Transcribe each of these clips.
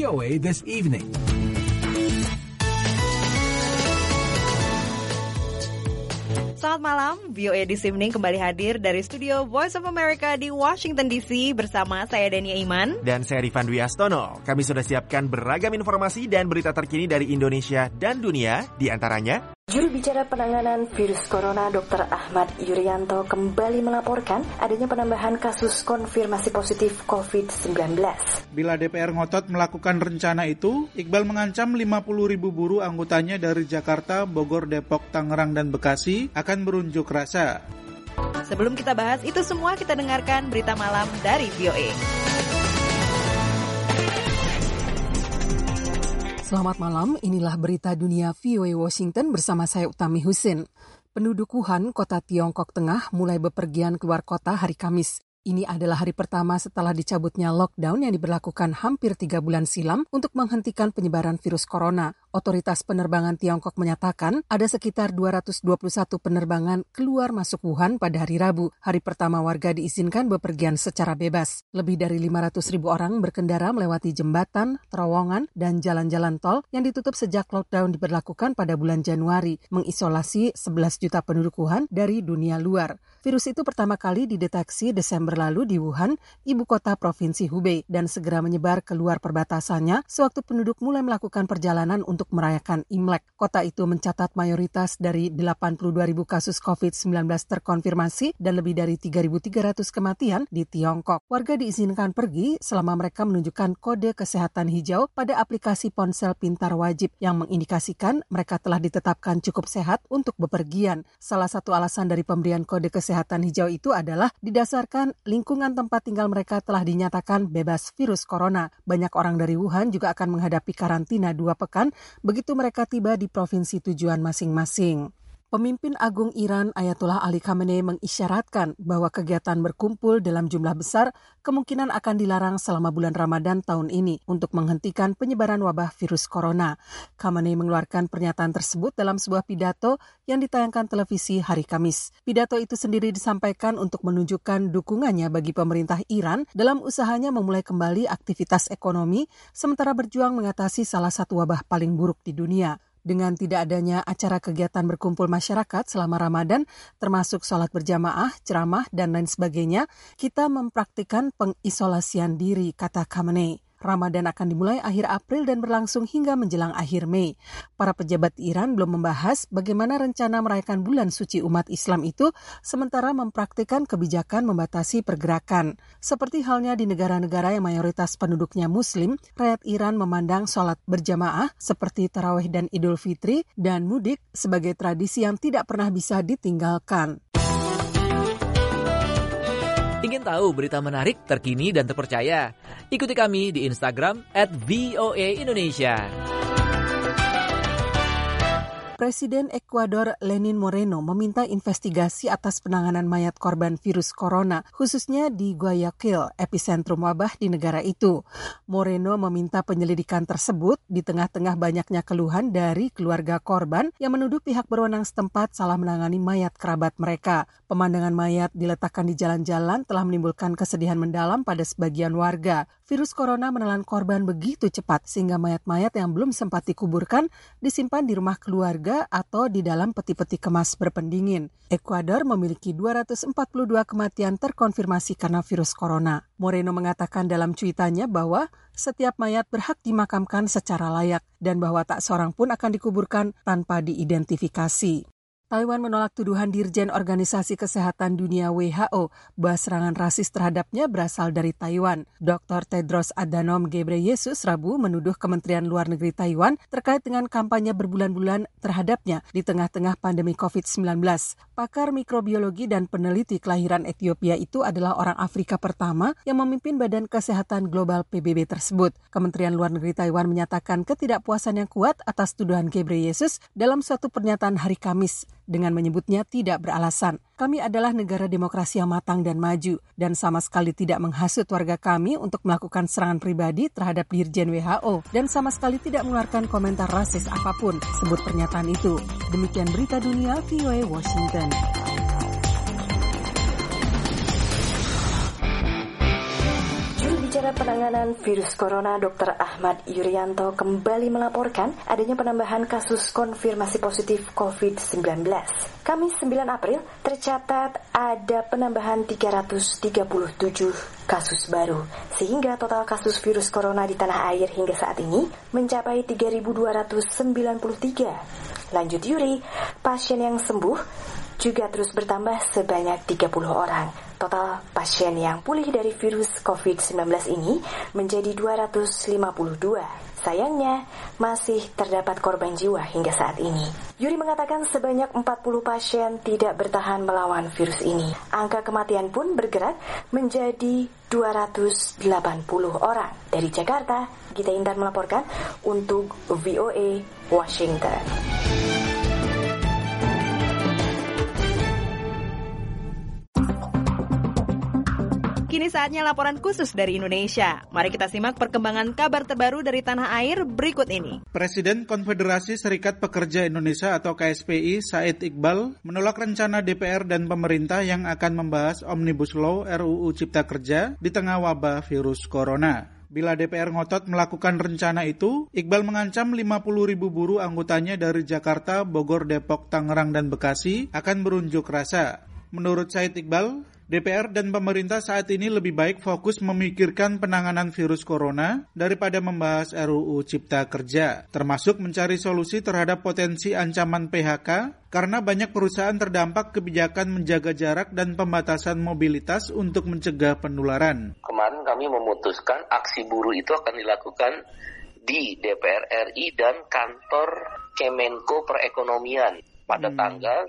VOA This Evening. Selamat malam, VOA This Evening kembali hadir dari studio Voice of America di Washington DC bersama saya Dania Iman. Dan saya Rifan Dwi Astono. Kami sudah siapkan beragam informasi dan berita terkini dari Indonesia dan dunia, di antaranya... Juru bicara penanganan virus corona Dr. Ahmad Yuryanto kembali melaporkan adanya penambahan kasus konfirmasi positif COVID-19. Bila DPR ngotot melakukan rencana itu, Iqbal mengancam 50.000 buruh anggotanya dari Jakarta, Bogor, Depok, Tangerang, dan Bekasi akan berunjuk rasa. Sebelum kita bahas itu semua, kita dengarkan berita malam dari VOA. Selamat malam, inilah berita dunia VOA Washington bersama saya Utami Husin. Penduduk Wuhan, kota Tiongkok Tengah, mulai bepergian keluar kota hari Kamis. Ini adalah hari pertama setelah dicabutnya lockdown yang diberlakukan hampir 3 bulan silam untuk menghentikan penyebaran virus corona. Otoritas penerbangan Tiongkok menyatakan ada sekitar 221 penerbangan keluar masuk Wuhan pada hari Rabu. Hari pertama warga diizinkan bepergian secara bebas. Lebih dari 500.000 orang berkendara melewati jembatan, terowongan, dan jalan-jalan tol yang ditutup sejak lockdown diberlakukan pada bulan Januari, mengisolasi 11 juta penduduk Wuhan dari dunia luar. Virus itu pertama kali dideteksi Desember lalu di Wuhan, ibu kota provinsi Hubei, dan segera menyebar keluar perbatasannya sewaktu penduduk mulai melakukan perjalanan untuk merayakan Imlek. Kota itu mencatat mayoritas dari 82.000 kasus COVID-19 terkonfirmasi dan lebih dari 3.300 kematian di Tiongkok. Warga diizinkan pergi selama mereka menunjukkan kode kesehatan hijau pada aplikasi ponsel pintar wajib yang mengindikasikan mereka telah ditetapkan cukup sehat untuk bepergian. Salah satu alasan dari pemberian kode kesehatan hijau itu adalah didasarkan lingkungan tempat tinggal mereka telah dinyatakan bebas virus corona. Banyak orang dari Wuhan juga akan menghadapi karantina 2 pekan begitu mereka tiba di provinsi tujuan masing-masing. Pemimpin Agung Iran Ayatollah Ali Khamenei mengisyaratkan bahwa kegiatan berkumpul dalam jumlah besar kemungkinan akan dilarang selama bulan Ramadan tahun ini untuk menghentikan penyebaran wabah virus corona. Khamenei mengeluarkan pernyataan tersebut dalam sebuah pidato yang ditayangkan televisi hari Kamis. Pidato itu sendiri disampaikan untuk menunjukkan dukungannya bagi pemerintah Iran dalam usahanya memulai kembali aktivitas ekonomi sementara berjuang mengatasi salah satu wabah paling buruk di dunia. Dengan tidak adanya acara kegiatan berkumpul masyarakat selama Ramadan, termasuk sholat berjamaah, ceramah, dan lain sebagainya, kita mempraktikkan pengisolasian diri, kata Khamenei. Ramadan akan dimulai akhir April dan berlangsung hingga menjelang akhir Mei. Para pejabat Iran belum membahas bagaimana rencana merayakan bulan suci umat Islam itu, sementara mempraktikkan kebijakan membatasi pergerakan. Seperti halnya di negara-negara yang mayoritas penduduknya Muslim, rakyat Iran memandang sholat berjamaah seperti Tarawih dan Idul Fitri dan mudik sebagai tradisi yang tidak pernah bisa ditinggalkan. Ingin tahu berita menarik, terkini, dan terpercaya? Ikuti kami di Instagram @VOA_Indonesia. Presiden Ekuador Lenin Moreno meminta investigasi atas penanganan mayat korban virus corona, khususnya di Guayaquil, epicentrum wabah di negara itu. Moreno meminta penyelidikan tersebut di tengah-tengah banyaknya keluhan dari keluarga korban yang menuduh pihak berwenang setempat salah menangani mayat kerabat mereka. Pemandangan mayat diletakkan di jalan-jalan telah menimbulkan kesedihan mendalam pada sebagian warga. Virus corona menelan korban begitu cepat sehingga mayat-mayat yang belum sempat dikuburkan disimpan di rumah keluarga atau di dalam peti-peti kemas berpendingin. Ekuador memiliki 242 kematian terkonfirmasi karena virus corona. Moreno mengatakan dalam cuitannya bahwa setiap mayat berhak dimakamkan secara layak dan bahwa tak seorang pun akan dikuburkan tanpa diidentifikasi. Taiwan menolak tuduhan Dirjen Organisasi Kesehatan Dunia WHO bahwa serangan rasis terhadapnya berasal dari Taiwan. Dr. Tedros Adhanom Ghebreyesus Rabu menuduh Kementerian Luar Negeri Taiwan terkait dengan kampanye berbulan-bulan terhadapnya di tengah-tengah pandemi COVID-19. Pakar mikrobiologi dan peneliti kelahiran Ethiopia itu adalah orang Afrika pertama yang memimpin Badan Kesehatan Global PBB tersebut. Kementerian Luar Negeri Taiwan menyatakan ketidakpuasan yang kuat atas tuduhan Ghebreyesus dalam suatu pernyataan hari Kamis dengan menyebutnya tidak beralasan. Kami adalah negara demokrasi yang matang dan maju dan sama sekali tidak menghasut warga kami untuk melakukan serangan pribadi terhadap Dirjen WHO dan sama sekali tidak mengeluarkan komentar rasis apapun, sebut pernyataan itu. Demikian berita dunia VOA Washington. Saudara, penanganan virus corona Dr. Ahmad Yuryanto kembali melaporkan adanya penambahan kasus konfirmasi positif COVID-19. Kamis 9 April tercatat ada penambahan 337 kasus baru, sehingga total kasus virus corona di tanah air hingga saat ini mencapai 3.293. Lanjut Yuri, pasien yang sembuh juga terus bertambah sebanyak 30 orang. Total pasien yang pulih dari virus COVID-19 ini menjadi 252. Sayangnya, masih terdapat korban jiwa hingga saat ini. Yuri mengatakan sebanyak 40 pasien tidak bertahan melawan virus ini. Angka kematian pun bergerak menjadi 280 orang. Dari Jakarta, Gita Intan melaporkan untuk VOA Washington. Kini saatnya laporan khusus dari Indonesia. Mari kita simak perkembangan kabar terbaru dari tanah air berikut ini. Presiden Konfederasi Serikat Pekerja Indonesia atau KSPI, Said Iqbal, menolak rencana DPR dan pemerintah yang akan membahas Omnibus Law RUU Cipta Kerja di tengah wabah virus corona. Bila DPR ngotot melakukan rencana itu, Iqbal mengancam 50.000 buruh anggotanya dari Jakarta, Bogor, Depok, Tangerang, dan Bekasi akan berunjuk rasa. Menurut Said Iqbal, DPR dan pemerintah saat ini lebih baik fokus memikirkan penanganan virus corona daripada membahas RUU Cipta Kerja, termasuk mencari solusi terhadap potensi ancaman PHK karena banyak perusahaan terdampak kebijakan menjaga jarak dan pembatasan mobilitas untuk mencegah penularan. Kemarin kami memutuskan aksi buruh itu akan dilakukan di DPR RI dan kantor Kemenko Perekonomian pada tanggal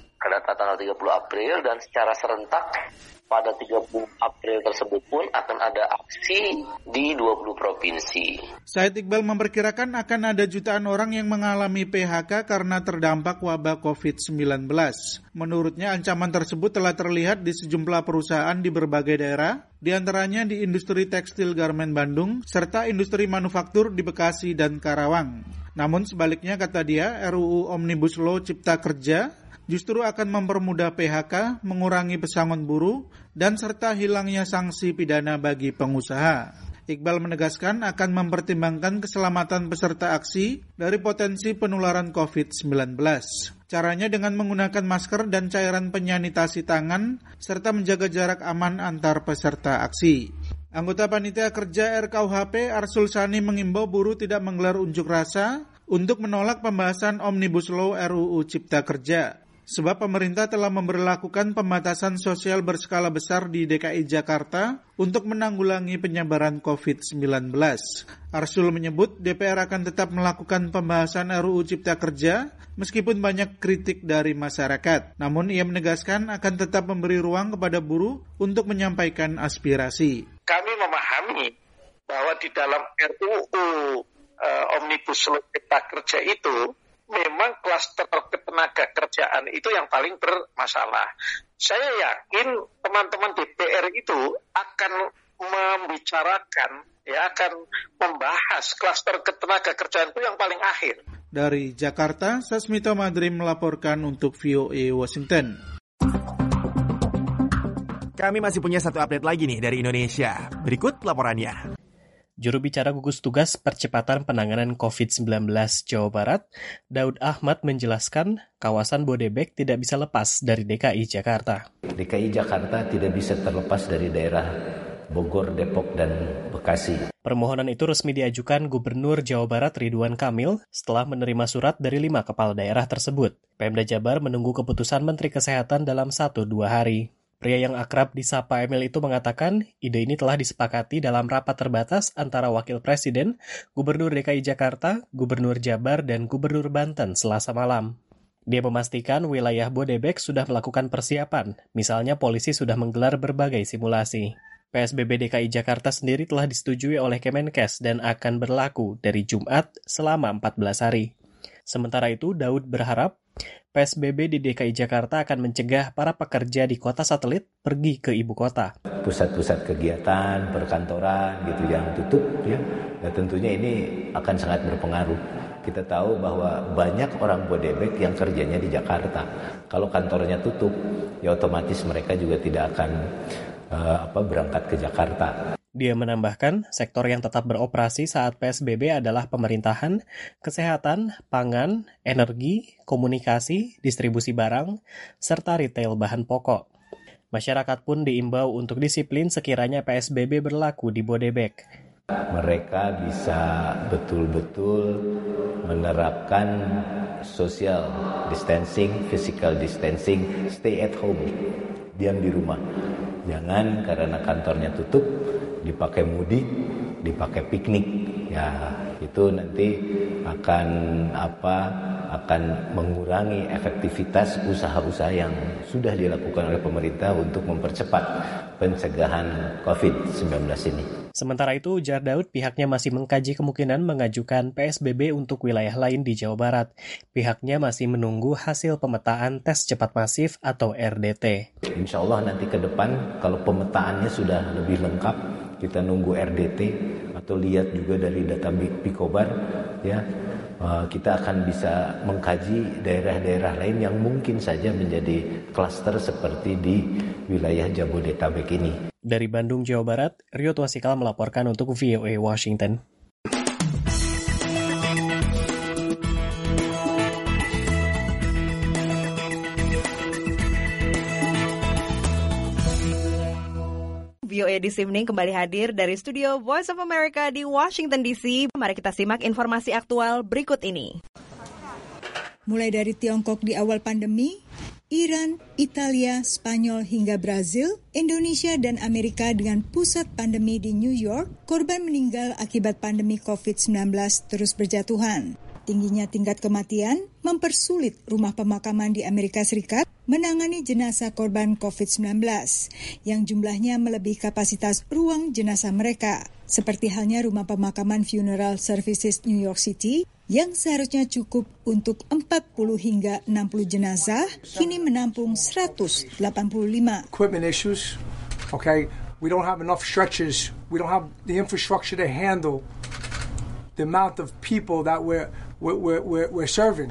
30 April dan secara serentak pada 30 April tersebut pun akan ada aksi di 20 provinsi. Said Iqbal memperkirakan akan ada jutaan orang yang mengalami PHK karena terdampak wabah COVID-19. Menurutnya ancaman tersebut telah terlihat di sejumlah perusahaan di berbagai daerah, di antaranya di industri tekstil garmen Bandung, serta industri manufaktur di Bekasi dan Karawang. Namun sebaliknya, kata dia, RUU Omnibus Law Cipta Kerja justru akan mempermudah PHK, mengurangi pesangon buruh, dan serta hilangnya sanksi pidana bagi pengusaha. Iqbal menegaskan akan mempertimbangkan keselamatan peserta aksi dari potensi penularan COVID-19. Caranya dengan menggunakan masker dan cairan penyanitasi tangan, serta menjaga jarak aman antar peserta aksi. Anggota Panitia Kerja RKUHP Arsul Sani mengimbau buruh tidak menggelar unjuk rasa untuk menolak pembahasan Omnibus Law RUU Cipta Kerja. Sebab pemerintah telah memberlakukan pembatasan sosial berskala besar di DKI Jakarta untuk menanggulangi penyebaran COVID-19. Arsul menyebut DPR akan tetap melakukan pembahasan RUU Cipta Kerja meskipun banyak kritik dari masyarakat. Namun ia menegaskan akan tetap memberi ruang kepada buruh untuk menyampaikan aspirasi. Kami memahami bahwa di dalam RUU Omnibus Law Cipta Kerja itu memang klaster ketenaga kerjaan itu yang paling bermasalah. Saya yakin teman-teman DPR itu akan membicarakan, akan membahas klaster ketenaga kerjaan itu yang paling akhir. Dari Jakarta, Sasmito Madrim melaporkan untuk VOA Washington. Kami masih punya satu update lagi nih dari Indonesia. Berikut laporannya. Juru bicara gugus tugas percepatan penanganan COVID-19 Jawa Barat, Daud Ahmad menjelaskan kawasan Bodebek tidak bisa lepas dari DKI Jakarta. DKI Jakarta tidak bisa terlepas dari daerah Bogor, Depok, dan Bekasi. Permohonan itu resmi diajukan Gubernur Jawa Barat Ridwan Kamil setelah menerima surat dari 5 kepala daerah tersebut. Pemda Jabar menunggu keputusan Menteri Kesehatan dalam 1-2 hari. Pria yang akrab disapa Emil itu mengatakan ide ini telah disepakati dalam rapat terbatas antara Wakil Presiden, Gubernur DKI Jakarta, Gubernur Jabar, dan Gubernur Banten Selasa malam. Dia memastikan wilayah Bodebek sudah melakukan persiapan, misalnya polisi sudah menggelar berbagai simulasi. PSBB DKI Jakarta sendiri telah disetujui oleh Kemenkes dan akan berlaku dari Jumat selama 14 hari. Sementara itu, Daud berharap PSBB di DKI Jakarta akan mencegah para pekerja di kota satelit pergi ke ibu kota. Pusat-pusat kegiatan, perkantoran gitu yang tutup ya. Dan tentunya ini akan sangat berpengaruh. Kita tahu bahwa banyak orang Bodebek yang kerjanya di Jakarta. Kalau kantornya tutup, ya otomatis mereka juga tidak akan berangkat ke Jakarta. Dia menambahkan, sektor yang tetap beroperasi saat PSBB adalah pemerintahan, kesehatan, pangan, energi, komunikasi, distribusi barang, serta retail bahan pokok. Masyarakat pun diimbau untuk disiplin sekiranya PSBB berlaku di Bodebek. Mereka bisa betul-betul menerapkan social distancing, physical distancing, stay at home, diam di rumah. Jangan karena kantornya tutup, dipakai mudik, dipakai piknik. Ya, itu nanti akan mengurangi efektivitas usaha-usaha yang sudah dilakukan oleh pemerintah untuk mempercepat pencegahan COVID-19 ini. Sementara itu, ujar Daud, pihaknya masih mengkaji kemungkinan mengajukan PSBB untuk wilayah lain di Jawa Barat. Pihaknya masih menunggu hasil pemetaan tes cepat masif atau RDT. Insya Allah nanti ke depan kalau pemetaannya sudah lebih lengkap, kita nunggu RDT atau lihat juga dari data Pikobar, ya, kita akan bisa mengkaji daerah-daerah lain yang mungkin saja menjadi klaster seperti di wilayah Jabodetabek ini. Dari Bandung, Jawa Barat, Rio Twasikal melaporkan untuk VOA Washington. VOA This Evening kembali hadir dari studio Voice of America di Washington DC. Mari kita simak informasi aktual berikut ini. Mulai dari Tiongkok di awal pandemi, Iran, Italia, Spanyol hingga Brazil, Indonesia dan Amerika dengan pusat pandemi di New York, korban meninggal akibat pandemi COVID-19 terus berjatuhan. Tingginya tingkat kematian mempersulit rumah pemakaman di Amerika Serikat menangani jenazah korban COVID-19 yang jumlahnya melebihi kapasitas ruang jenazah mereka, seperti halnya rumah pemakaman Funeral Services New York City yang seharusnya cukup untuk 40 hingga 60 jenazah, kini menampung 185. Equipment issues, okay, we don't have enough stretchers, we don't have the infrastructure to handle the amount of people that we're serving.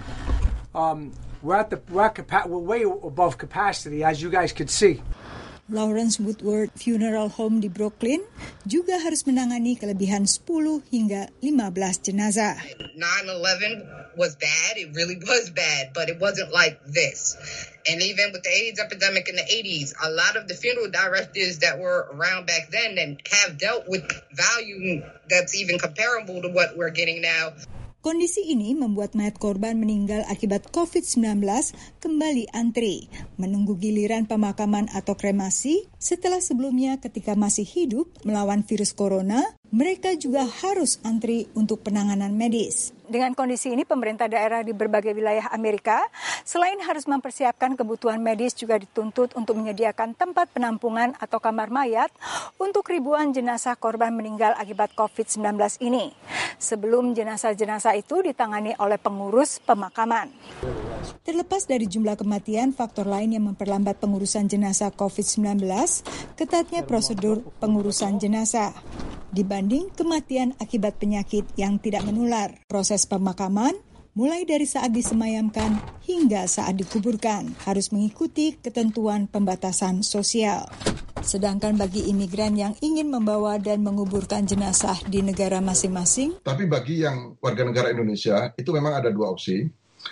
We're way above capacity, as you guys could see. Lawrence Woodward Funeral Home di Brooklyn juga harus menangani kelebihan 10 hingga 15 jenazah. 9/11 was bad, it really was bad, but it wasn't like this. And even with the AIDS epidemic in the 80s, a lot of the funeral directors that were around back then and have dealt with value that's even comparable to what we're getting now. Kondisi ini membuat mayat korban meninggal akibat COVID-19 kembali antri, menunggu giliran pemakaman atau kremasi setelah sebelumnya ketika masih hidup melawan virus corona, mereka juga harus antri untuk penanganan medis. Dengan kondisi ini, pemerintah daerah di berbagai wilayah Amerika, selain harus mempersiapkan kebutuhan medis, juga dituntut untuk menyediakan tempat penampungan atau kamar mayat untuk ribuan jenazah korban meninggal akibat COVID-19 ini. Sebelum jenazah-jenazah itu ditangani oleh pengurus pemakaman. Terlepas dari jumlah kematian, faktor lain yang memperlambat pengurusan jenazah COVID-19, ketatnya prosedur pengurusan jenazah dibanding kematian akibat penyakit yang tidak menular. Proses pemakaman, mulai dari saat disemayamkan hingga saat dikuburkan, harus mengikuti ketentuan pembatasan sosial. Sedangkan bagi imigran yang ingin membawa dan menguburkan jenazah di negara masing-masing. Tapi bagi yang warga negara Indonesia, itu memang ada dua opsi.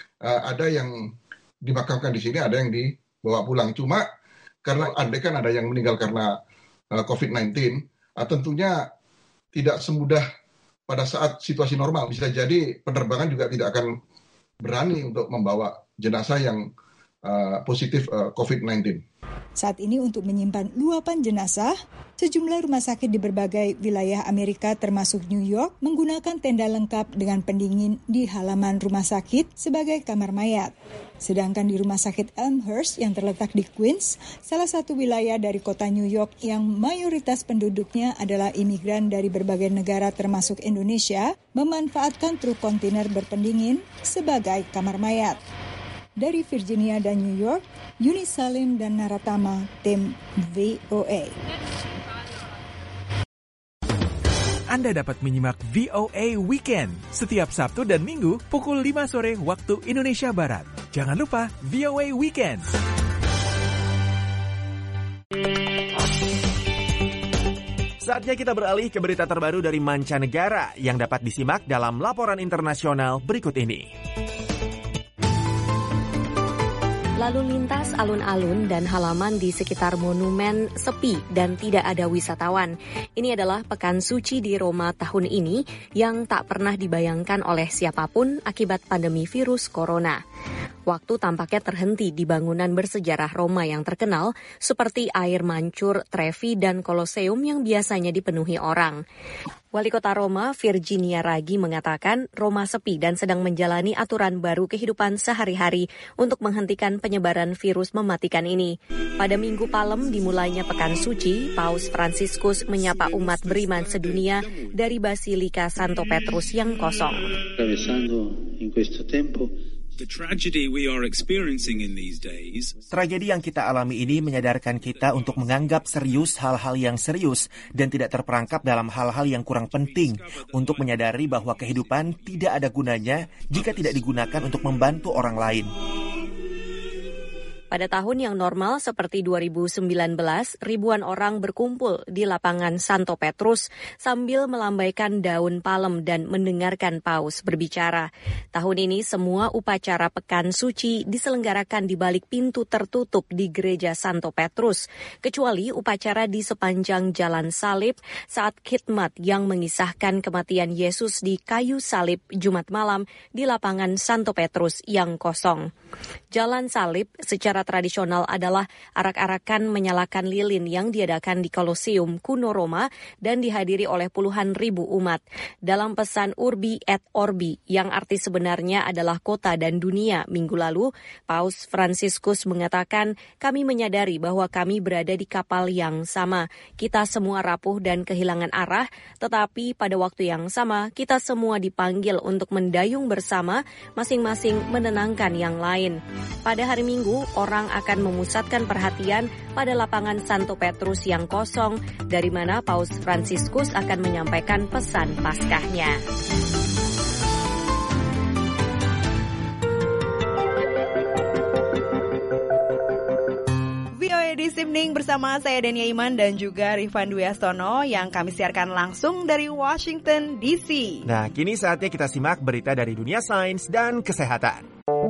Ada yang dimakamkan di sini, ada yang dibawa pulang. Cuma karena andai kan ada yang meninggal karena COVID-19, tentunya tidak semudah pada saat situasi normal. Bisa jadi penerbangan juga tidak akan berani untuk membawa jenazah yang positif COVID-19. Saat ini untuk menyimpan luapan jenazah, sejumlah rumah sakit di berbagai wilayah Amerika termasuk New York menggunakan tenda lengkap dengan pendingin di halaman rumah sakit sebagai kamar mayat. Sedangkan di rumah sakit Elmhurst yang terletak di Queens, salah satu wilayah dari kota New York yang mayoritas penduduknya adalah imigran dari berbagai negara termasuk Indonesia, memanfaatkan truk kontainer berpendingin sebagai kamar mayat. Dari Virginia dan New York, Yuni Salim dan Naratama, tim VOA. Anda dapat menyimak VOA Weekend setiap Sabtu dan Minggu pukul 5 sore waktu Indonesia Barat. Jangan lupa VOA Weekend. Saatnya kita beralih ke berita terbaru dari mancanegara yang dapat disimak dalam laporan internasional berikut ini. Lalu lintas alun-alun dan halaman di sekitar monumen sepi dan tidak ada wisatawan. Ini adalah pekan suci di Roma tahun ini yang tak pernah dibayangkan oleh siapapun akibat pandemi virus corona. Waktu tampaknya terhenti di bangunan bersejarah Roma yang terkenal seperti Air Mancur, Trevi, dan Colosseum yang biasanya dipenuhi orang. Wali Kota Roma, Virginia Raggi, mengatakan Roma sepi dan sedang menjalani aturan baru kehidupan sehari-hari untuk menghentikan penyebaran virus mematikan ini. Pada Minggu Palem dimulainya Pekan Suci, Paus Fransiskus menyapa umat beriman sedunia dari Basilika Santo Petrus yang kosong. Tragedi yang kita alami ini menyadarkan kita untuk menganggap serius hal-hal yang serius dan tidak terperangkap dalam hal-hal yang kurang penting, untuk menyadari bahwa kehidupan tidak ada gunanya jika tidak digunakan untuk membantu orang lain. Pada tahun yang normal seperti 2019, ribuan orang berkumpul di lapangan Santo Petrus sambil melambaikan daun palem dan mendengarkan paus berbicara. Tahun ini semua upacara Pekan Suci diselenggarakan di balik pintu tertutup di Gereja Santo Petrus, kecuali upacara di sepanjang Jalan Salib saat khidmat yang mengisahkan kematian Yesus di kayu salib Jumat malam di lapangan Santo Petrus yang kosong. Jalan Salib secara tradisional adalah arak-arakan menyalakan lilin yang diadakan di Colosseum kuno Roma dan dihadiri oleh puluhan ribu umat. Dalam pesan Urbi et Orbi yang arti sebenarnya adalah kota dan dunia, minggu lalu, Paus Fransiskus mengatakan, kami menyadari bahwa kami berada di kapal yang sama. Kita semua rapuh dan kehilangan arah, tetapi pada waktu yang sama, kita semua dipanggil untuk mendayung bersama, masing-masing menenangkan yang lain. Pada hari Minggu, orang akan memusatkan perhatian pada lapangan Santo Petrus yang kosong, dari mana Paus Fransiskus akan menyampaikan pesan Paskahnya. VOA This Evening bersama saya Dania Iman dan juga Rifan Dwi Astono yang kami siarkan langsung dari Washington DC. Nah, kini saatnya kita simak berita dari dunia sains dan kesehatan.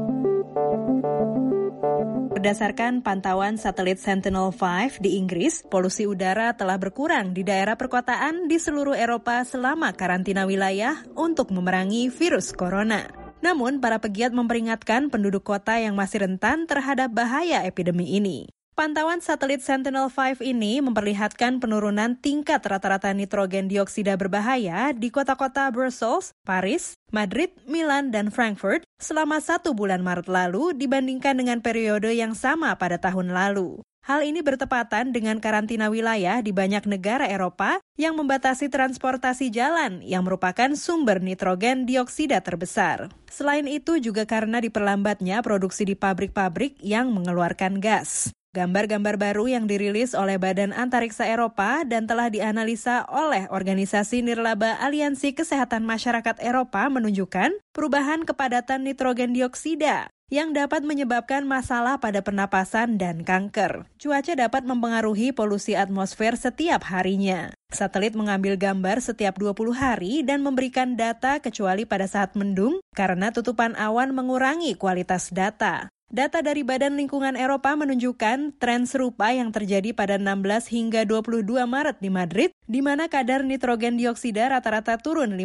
Berdasarkan pantauan satelit Sentinel-5 di Inggris, polusi udara telah berkurang di daerah perkotaan di seluruh Eropa selama karantina wilayah untuk memerangi virus corona. Namun, para pegiat memperingatkan penduduk kota yang masih rentan terhadap bahaya epidemi ini. Pantauan satelit Sentinel-5 ini memperlihatkan penurunan tingkat rata-rata nitrogen dioksida berbahaya di kota-kota Brussels, Paris, Madrid, Milan, dan Frankfurt selama 1 bulan Maret lalu dibandingkan dengan periode yang sama pada tahun lalu. Hal ini bertepatan dengan karantina wilayah di banyak negara Eropa yang membatasi transportasi jalan yang merupakan sumber nitrogen dioksida terbesar. Selain itu juga karena diperlambatnya produksi di pabrik-pabrik yang mengeluarkan gas. Gambar-gambar baru yang dirilis oleh Badan Antariksa Eropa dan telah dianalisa oleh Organisasi Nirlaba Aliansi Kesehatan Masyarakat Eropa menunjukkan perubahan kepadatan nitrogen dioksida yang dapat menyebabkan masalah pada pernapasan dan kanker. Cuaca dapat mempengaruhi polusi atmosfer setiap harinya. Satelit mengambil gambar setiap 20 hari dan memberikan data kecuali pada saat mendung karena tutupan awan mengurangi kualitas data. Data dari Badan Lingkungan Eropa menunjukkan tren serupa yang terjadi pada 16 hingga 22 Maret di Madrid, di mana kadar nitrogen dioksida rata-rata turun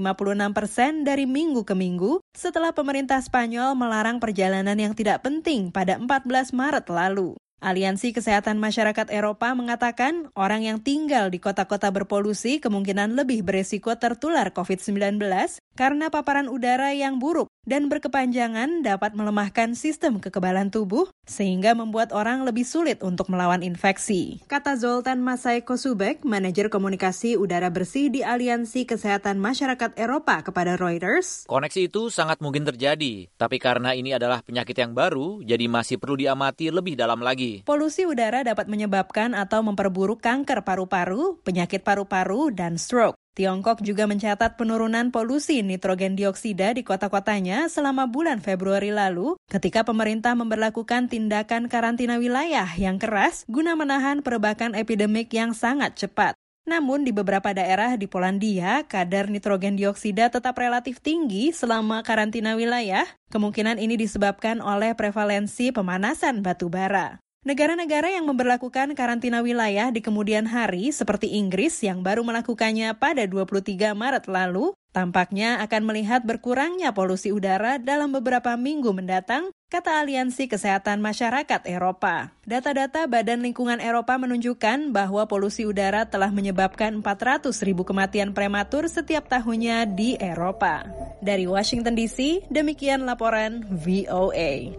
56% dari minggu ke minggu setelah pemerintah Spanyol melarang perjalanan yang tidak penting pada 14 Maret lalu. Aliansi Kesehatan Masyarakat Eropa mengatakan orang yang tinggal di kota-kota berpolusi kemungkinan lebih beresiko tertular COVID-19 karena paparan udara yang buruk dan berkepanjangan dapat melemahkan sistem kekebalan tubuh sehingga membuat orang lebih sulit untuk melawan infeksi. Kata Zoltan Masai Kosubek, manajer komunikasi udara bersih di Aliansi Kesehatan Masyarakat Eropa kepada Reuters. Koneksi itu sangat mungkin terjadi, tapi karena ini adalah penyakit yang baru, jadi masih perlu diamati lebih dalam lagi. Polusi udara dapat menyebabkan atau memperburuk kanker paru-paru, penyakit paru-paru, dan stroke. Tiongkok juga mencatat penurunan polusi nitrogen dioksida di kota-kotanya selama bulan Februari lalu ketika pemerintah memberlakukan tindakan karantina wilayah yang keras guna menahan perebakan epidemik yang sangat cepat. Namun di beberapa daerah di Polandia, kadar nitrogen dioksida tetap relatif tinggi selama karantina wilayah. Kemungkinan ini disebabkan oleh prevalensi pemanasan batu bara. Negara-negara yang memberlakukan karantina wilayah di kemudian hari seperti Inggris yang baru melakukannya pada 23 Maret lalu, tampaknya akan melihat berkurangnya polusi udara dalam beberapa minggu mendatang, kata Aliansi Kesehatan Masyarakat Eropa. Data-data Badan Lingkungan Eropa menunjukkan bahwa polusi udara telah menyebabkan 400.000 kematian prematur setiap tahunnya di Eropa. Dari Washington DC, demikian laporan VOA.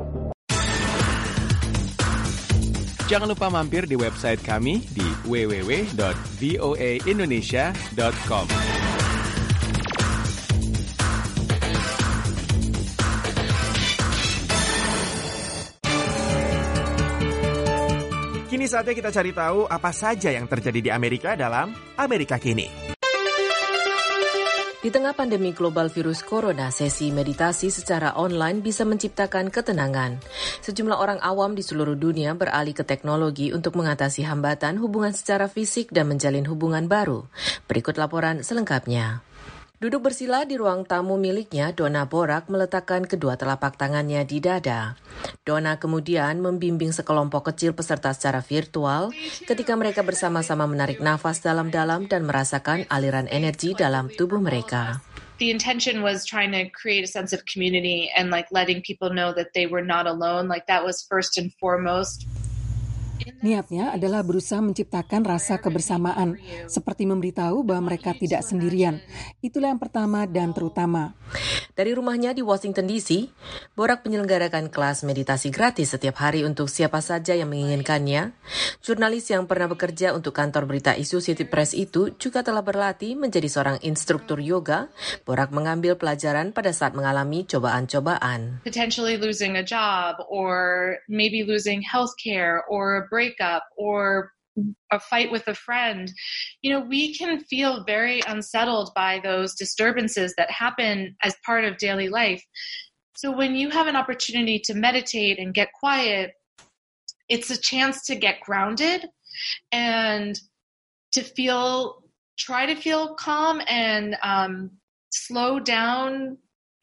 Jangan lupa mampir di website kami di www.voaindonesia.com. Kini saatnya kita cari tahu apa saja yang terjadi di Amerika dalam Amerika Kini. Di tengah pandemi global virus corona, sesi meditasi secara online bisa menciptakan ketenangan. Sejumlah orang awam di seluruh dunia beralih ke teknologi untuk mengatasi hambatan hubungan secara fisik dan menjalin hubungan baru. Berikut laporan selengkapnya. Duduk bersila di ruang tamu miliknya, Donna Borak meletakkan kedua telapak tangannya di dada. Donna kemudian membimbing sekelompok kecil peserta secara virtual ketika mereka bersama-sama menarik nafas dalam-dalam dan merasakan aliran energi dalam tubuh mereka. The intention was trying to create a sense of community and letting people know that they were not alone. That was first and foremost. Niatnya adalah berusaha menciptakan rasa kebersamaan, seperti memberitahu bahwa mereka tidak sendirian. Itulah yang pertama dan terutama. Dari rumahnya di Washington DC, Borak menyelenggarakan kelas meditasi gratis setiap hari untuk siapa saja yang menginginkannya. Jurnalis yang pernah bekerja untuk kantor berita Associated Press itu juga telah berlatih menjadi seorang instruktur yoga. Borak mengambil pelajaran pada saat mengalami cobaan-cobaan. Potentially losing a job or maybe losing healthcare or a breakup or a fight with a friend. We can feel very unsettled by those disturbances that happen as part of daily life. So when you have an opportunity to meditate and get quiet, it's a chance to get grounded and to try to feel calm and slow down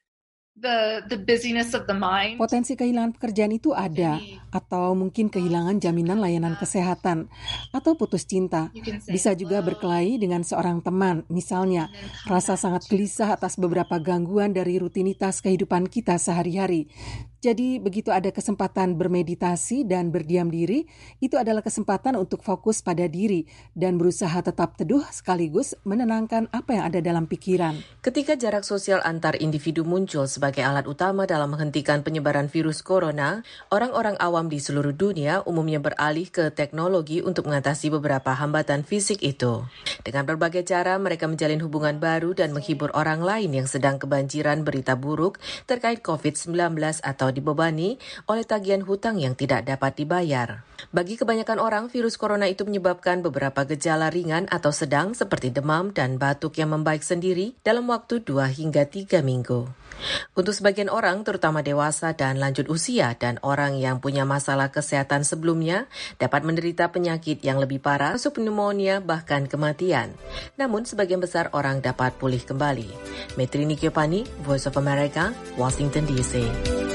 the busyness of the mind. Potensi kehilangan pekerjaan itu ada, atau mungkin kehilangan jaminan layanan kesehatan, atau putus cinta. Bisa juga berkelahi dengan seorang teman, misalnya rasa sangat gelisah atas beberapa gangguan dari rutinitas kehidupan kita sehari-hari. Jadi begitu ada kesempatan bermeditasi dan berdiam diri, itu adalah kesempatan untuk fokus pada diri dan berusaha tetap teduh sekaligus menenangkan apa yang ada dalam pikiran. Ketika jarak sosial antar individu muncul sebagai alat utama dalam menghentikan penyebaran virus corona, orang-orang awam di seluruh dunia umumnya beralih ke teknologi untuk mengatasi beberapa hambatan fisik itu. Dengan berbagai cara, mereka menjalin hubungan baru dan menghibur orang lain yang sedang kebanjiran berita buruk terkait COVID-19 atau dibebani oleh tagihan hutang yang tidak dapat dibayar. Bagi kebanyakan orang, virus corona itu menyebabkan beberapa gejala ringan atau sedang seperti demam dan batuk yang membaik sendiri dalam waktu 2 hingga 3 minggu. Untuk sebagian orang, terutama dewasa dan lanjut usia dan orang yang punya masalah kesehatan sebelumnya, dapat menderita penyakit yang lebih parah, masuk pneumonia, bahkan kematian. Namun, sebagian besar orang dapat pulih kembali. Metrini Kiopani, Voice of America, Washington DC.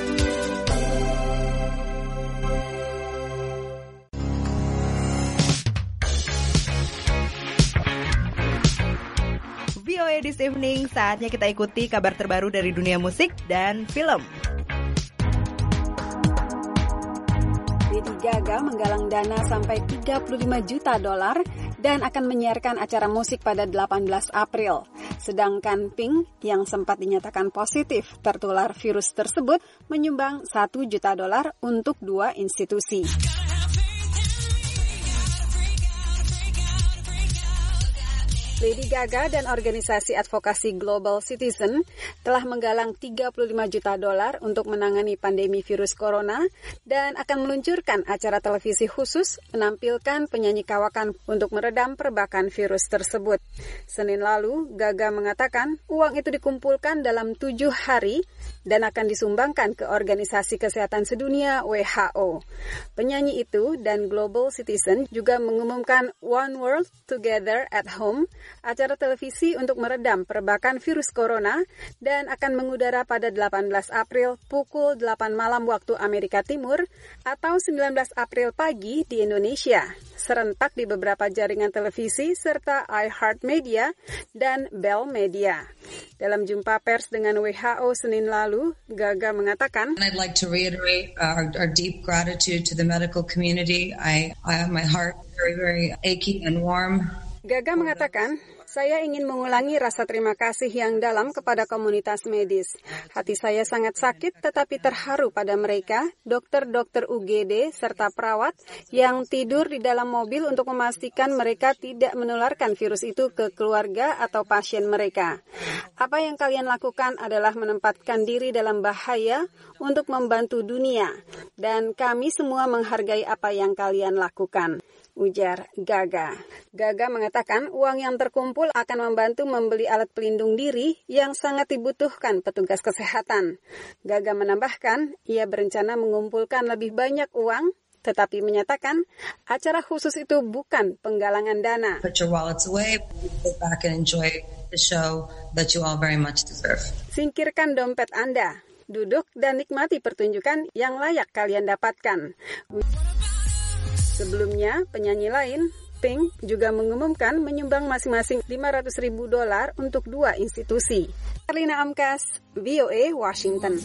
VOA This Evening, saatnya kita ikuti kabar terbaru dari dunia musik dan film. Lady Gaga menggalang dana sampai $35 juta dan akan menyiarkan acara musik pada 18 April. Sedangkan Pink yang sempat dinyatakan positif tertular virus tersebut menyumbang $1 juta untuk 2 institusi. Lady Gaga dan organisasi advokasi Global Citizen telah menggalang $35 juta untuk menangani pandemi virus corona dan akan meluncurkan acara televisi khusus menampilkan penyanyi kawakan untuk meredam perbakan virus tersebut. Senin lalu, Gaga mengatakan uang itu dikumpulkan dalam 7 hari dan akan disumbangkan ke Organisasi Kesehatan Sedunia WHO. Penyanyi itu dan Global Citizen juga mengumumkan One World Together at Home, acara televisi untuk meredam perbakan virus corona dan akan mengudara pada 18 April pukul 8 malam waktu Amerika Timur atau 19 April pagi di Indonesia, serentak di beberapa jaringan televisi serta iHeartMedia dan Bell Media. Dalam jumpa pers dengan WHO Senin lalu, Gaga mengatakan, I'd like to reiterate our deep gratitude to the medical community. I have my heart very, very achy and warm. Gaga mengatakan, saya ingin mengulangi rasa terima kasih yang dalam kepada komunitas medis. Hati saya sangat sakit tetapi terharu pada mereka, dokter-dokter UGD serta perawat yang tidur di dalam mobil untuk memastikan mereka tidak menularkan virus itu ke keluarga atau pasien mereka. Apa yang kalian lakukan adalah menempatkan diri dalam bahaya untuk membantu dunia, dan kami semua menghargai apa yang kalian lakukan, ujar Gaga. Gaga mengatakan uang yang terkumpul akan membantu membeli alat pelindung diri yang sangat dibutuhkan petugas kesehatan. Gaga menambahkan, ia berencana mengumpulkan lebih banyak uang, tetapi menyatakan acara khusus itu bukan penggalangan dana. Put your wallets away, sit back and enjoy the show that you all very much deserve. Singkirkan dompet Anda, duduk dan nikmati pertunjukan yang layak kalian dapatkan. Sebelumnya, penyanyi lain, Pink, juga mengumumkan menyumbang masing-masing $500,000 untuk 2 institusi. Karlina Amkas, VOA, Washington.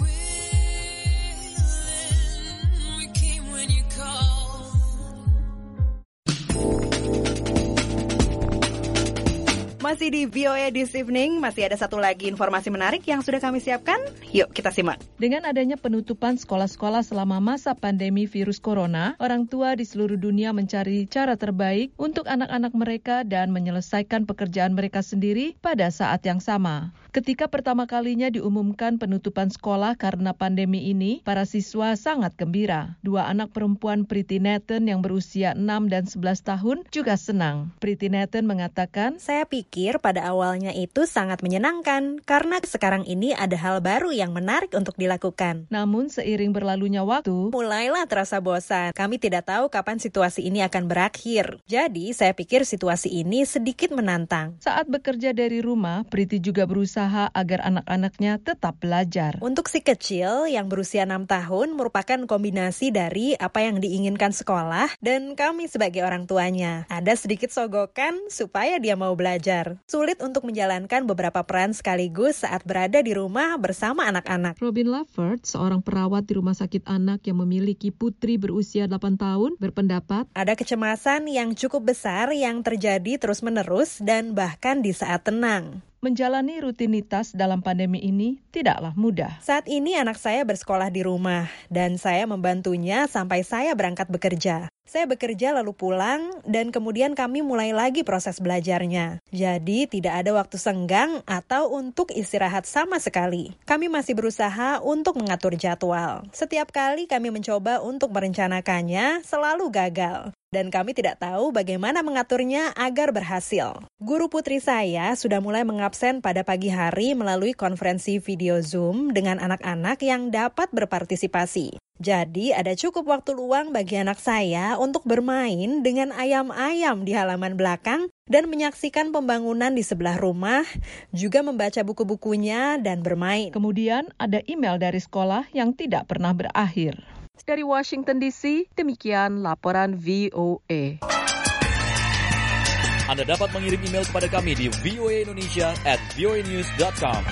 Masih di VOA This Evening, masih ada satu lagi informasi menarik yang sudah kami siapkan. Yuk kita simak. Dengan adanya penutupan sekolah-sekolah selama masa pandemi virus corona, orang tua di seluruh dunia mencari cara terbaik untuk anak-anak mereka dan menyelesaikan pekerjaan mereka sendiri pada saat yang sama. Ketika pertama kalinya diumumkan penutupan sekolah karena pandemi ini, para siswa sangat gembira. 2 anak perempuan Priti Nathan yang berusia 6 dan 11 tahun juga senang. Priti Nathan mengatakan, saya pikir pada awalnya itu sangat menyenangkan karena sekarang ini ada hal baru yang menarik untuk dilakukan. Namun seiring berlalunya waktu, mulailah terasa bosan. Kami tidak tahu kapan situasi ini akan berakhir. Jadi saya pikir situasi ini sedikit menantang. Saat bekerja dari rumah, Priti juga berusaha agar anak-anaknya tetap belajar. Untuk si kecil yang berusia 6 tahun merupakan kombinasi dari apa yang diinginkan sekolah dan kami sebagai orang tuanya. Ada sedikit sogokan supaya dia mau belajar. Sulit untuk menjalankan beberapa peran sekaligus saat berada di rumah bersama anak-anak. Robin Lafford, seorang perawat di rumah sakit anak yang memiliki putri berusia 8 tahun, berpendapat, ada kecemasan yang cukup besar yang terjadi terus-menerus dan bahkan di saat tenang. Menjalani rutinitas dalam pandemi ini tidaklah mudah. Saat ini anak saya bersekolah di rumah dan saya membantunya sampai saya berangkat bekerja. Saya bekerja lalu pulang dan kemudian kami mulai lagi proses belajarnya. Jadi tidak ada waktu senggang atau untuk istirahat sama sekali. Kami masih berusaha untuk mengatur jadwal. Setiap kali kami mencoba untuk merencanakannya selalu gagal. Dan kami tidak tahu bagaimana mengaturnya agar berhasil. Guru putri saya sudah mulai mengabsen pada pagi hari melalui konferensi video Zoom dengan anak-anak yang dapat berpartisipasi. Jadi ada cukup waktu luang bagi anak saya untuk bermain dengan ayam-ayam di halaman belakang dan menyaksikan pembangunan di sebelah rumah, juga membaca buku-bukunya dan bermain. Kemudian ada email dari sekolah yang tidak pernah berakhir. Dari Washington DC, demikian laporan VOA. Anda dapat mengirim email kepada kami di voaindonesia@voanews.com.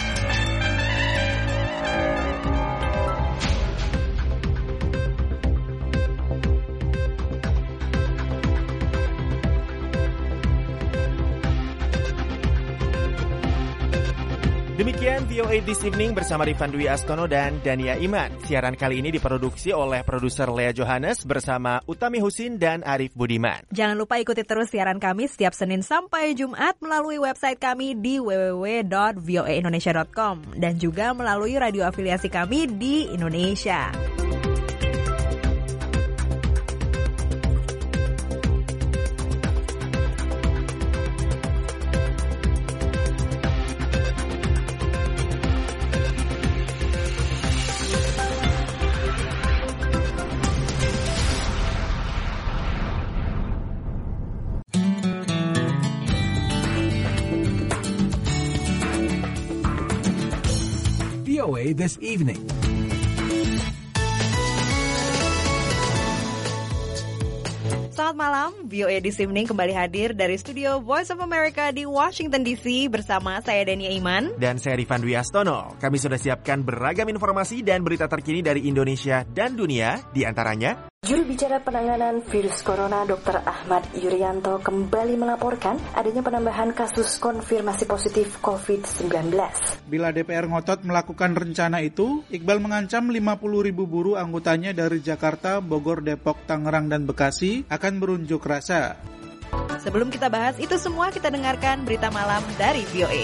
Demikian VOA This Evening bersama Rifan Dwi Astono dan Dania Iman. Siaran kali ini diproduksi oleh produser Lea Johannes bersama Utami Husin dan Arif Budiman. Jangan lupa ikuti terus siaran kami setiap Senin sampai Jumat melalui website kami di www.voaindonesia.com dan juga melalui radio afiliasi kami di Indonesia. VOA This Evening. Selamat malam, VOA This Evening kembali hadir dari studio Voice of America di Washington DC bersama saya Dania Iman. Dan saya Rifan Dwi Astono. Kami sudah siapkan beragam informasi dan berita terkini dari Indonesia dan dunia, di antaranya... Juru bicara penanganan virus corona Dr. Ahmad Yuryanto kembali melaporkan adanya penambahan kasus konfirmasi positif COVID-19. Bila DPR ngotot melakukan rencana itu, Iqbal mengancam 50.000 buruh anggotanya dari Jakarta, Bogor, Depok, Tangerang, dan Bekasi akan berunjuk rasa. Sebelum kita bahas itu semua, kita dengarkan berita malam dari VOA.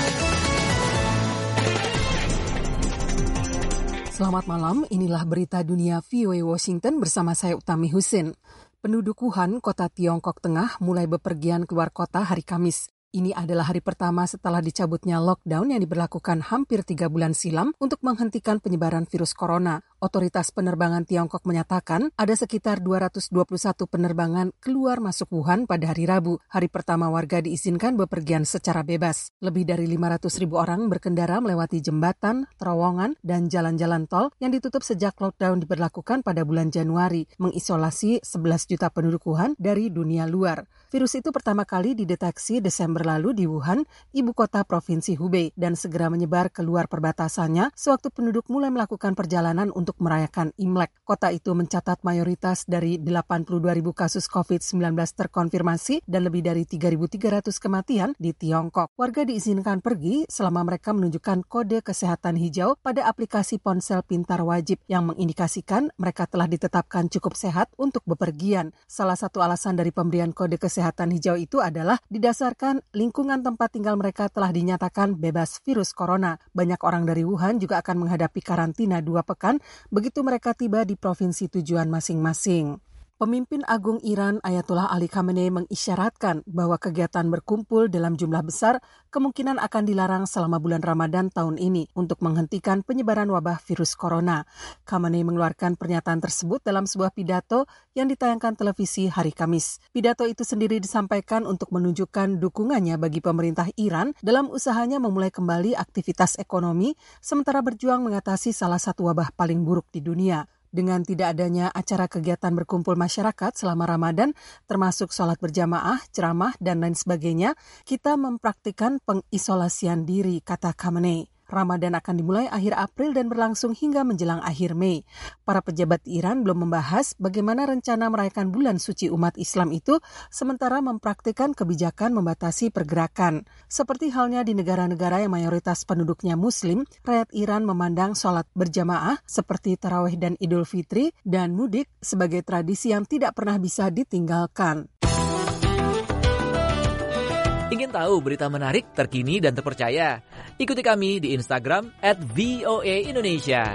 Selamat malam, inilah berita dunia VOA Washington bersama saya Utami Husin. Penduduk Wuhan, kota Tiongkok Tengah, mulai bepergian keluar kota hari Kamis. Ini adalah hari pertama setelah dicabutnya lockdown yang diberlakukan hampir 3 bulan silam untuk menghentikan penyebaran virus corona. Otoritas penerbangan Tiongkok menyatakan ada sekitar 221 penerbangan keluar masuk Wuhan pada hari Rabu. Hari pertama warga diizinkan bepergian secara bebas. Lebih dari 500.000 orang berkendara melewati jembatan, terowongan, dan jalan-jalan tol yang ditutup sejak lockdown diberlakukan pada bulan Januari, mengisolasi 11 juta penduduk Wuhan dari dunia luar. Virus itu pertama kali dideteksi Desember lalu di Wuhan, ibu kota provinsi Hubei, dan segera menyebar keluar perbatasannya sewaktu penduduk mulai melakukan perjalanan untuk merayakan Imlek. Kota itu mencatat mayoritas dari 82.000 kasus COVID-19 terkonfirmasi dan lebih dari 3.300 kematian di Tiongkok. Warga diizinkan pergi selama mereka menunjukkan kode kesehatan hijau pada aplikasi ponsel pintar wajib yang mengindikasikan mereka telah ditetapkan cukup sehat untuk bepergian. Salah satu alasan dari pemberian kode kesehatan hijau itu adalah didasarkan lingkungan tempat tinggal mereka telah dinyatakan bebas virus corona. Banyak orang dari Wuhan juga akan menghadapi karantina 2 pekan begitu mereka tiba di provinsi tujuan masing-masing. Pemimpin Agung Iran Ayatollah Ali Khamenei mengisyaratkan bahwa kegiatan berkumpul dalam jumlah besar kemungkinan akan dilarang selama bulan Ramadan tahun ini untuk menghentikan penyebaran wabah virus corona. Khamenei mengeluarkan pernyataan tersebut dalam sebuah pidato yang ditayangkan televisi hari Kamis. Pidato itu sendiri disampaikan untuk menunjukkan dukungannya bagi pemerintah Iran dalam usahanya memulai kembali aktivitas ekonomi sementara berjuang mengatasi salah satu wabah paling buruk di dunia. Dengan tidak adanya acara kegiatan berkumpul masyarakat selama Ramadan, termasuk sholat berjamaah, ceramah, dan lain sebagainya, kita mempraktikkan pengisolasian diri, kata Khamenei. Ramadan akan dimulai akhir April dan berlangsung hingga menjelang akhir Mei. Para pejabat Iran belum membahas bagaimana rencana merayakan bulan suci umat Islam itu, sementara mempraktikkan kebijakan membatasi pergerakan. Seperti halnya di negara-negara yang mayoritas penduduknya Muslim, rakyat Iran memandang sholat berjamaah seperti Tarawih dan Idul Fitri dan mudik sebagai tradisi yang tidak pernah bisa ditinggalkan. Ingin tahu berita menarik, terkini, dan terpercaya? Ikuti kami di Instagram @voaindonesia.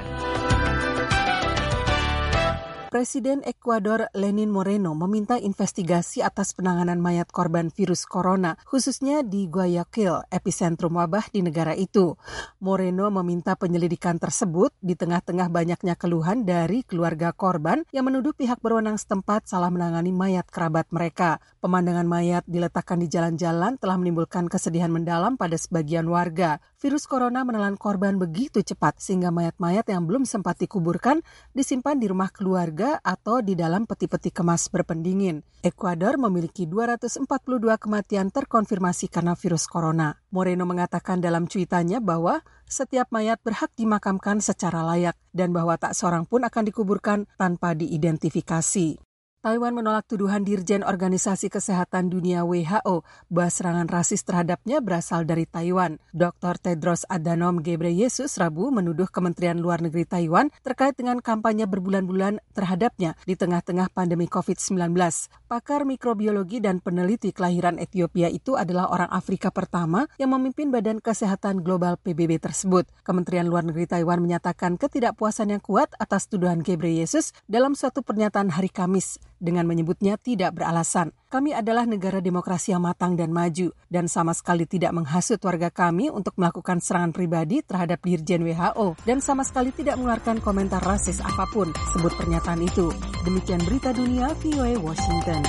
Presiden Ekuador Lenin Moreno meminta investigasi atas penanganan mayat korban virus corona, khususnya di Guayaquil, epicentrum wabah di negara itu. Moreno meminta penyelidikan tersebut di tengah-tengah banyaknya keluhan dari keluarga korban yang menuduh pihak berwenang setempat salah menangani mayat kerabat mereka. Pemandangan mayat diletakkan di jalan-jalan telah menimbulkan kesedihan mendalam pada sebagian warga. Virus corona menelan korban begitu cepat sehingga mayat-mayat yang belum sempat dikuburkan disimpan di rumah keluarga atau di dalam peti-peti kemas berpendingin. Ekuador memiliki 242 kematian terkonfirmasi karena virus corona. Moreno mengatakan dalam cuitannya bahwa setiap mayat berhak dimakamkan secara layak dan bahwa tak seorang pun akan dikuburkan tanpa diidentifikasi. Taiwan menolak tuduhan Dirjen Organisasi Kesehatan Dunia WHO bahwa serangan rasis terhadapnya berasal dari Taiwan. Dr. Tedros Adhanom Ghebreyesus Rabu menuduh Kementerian Luar Negeri Taiwan terkait dengan kampanye berbulan-bulan terhadapnya di tengah-tengah pandemi COVID-19. Pakar mikrobiologi dan peneliti kelahiran Ethiopia itu adalah orang Afrika pertama yang memimpin Badan Kesehatan Global PBB tersebut. Kementerian Luar Negeri Taiwan menyatakan ketidakpuasan yang kuat atas tuduhan Ghebreyesus dalam suatu pernyataan hari Kamis dengan menyebutnya tidak beralasan. Kami adalah negara demokrasi yang matang dan maju dan sama sekali tidak menghasut warga kami untuk melakukan serangan pribadi terhadap Dirjen WHO dan sama sekali tidak mengeluarkan komentar rasis apapun, sebut pernyataan itu. Demikian berita dunia VOA Washington.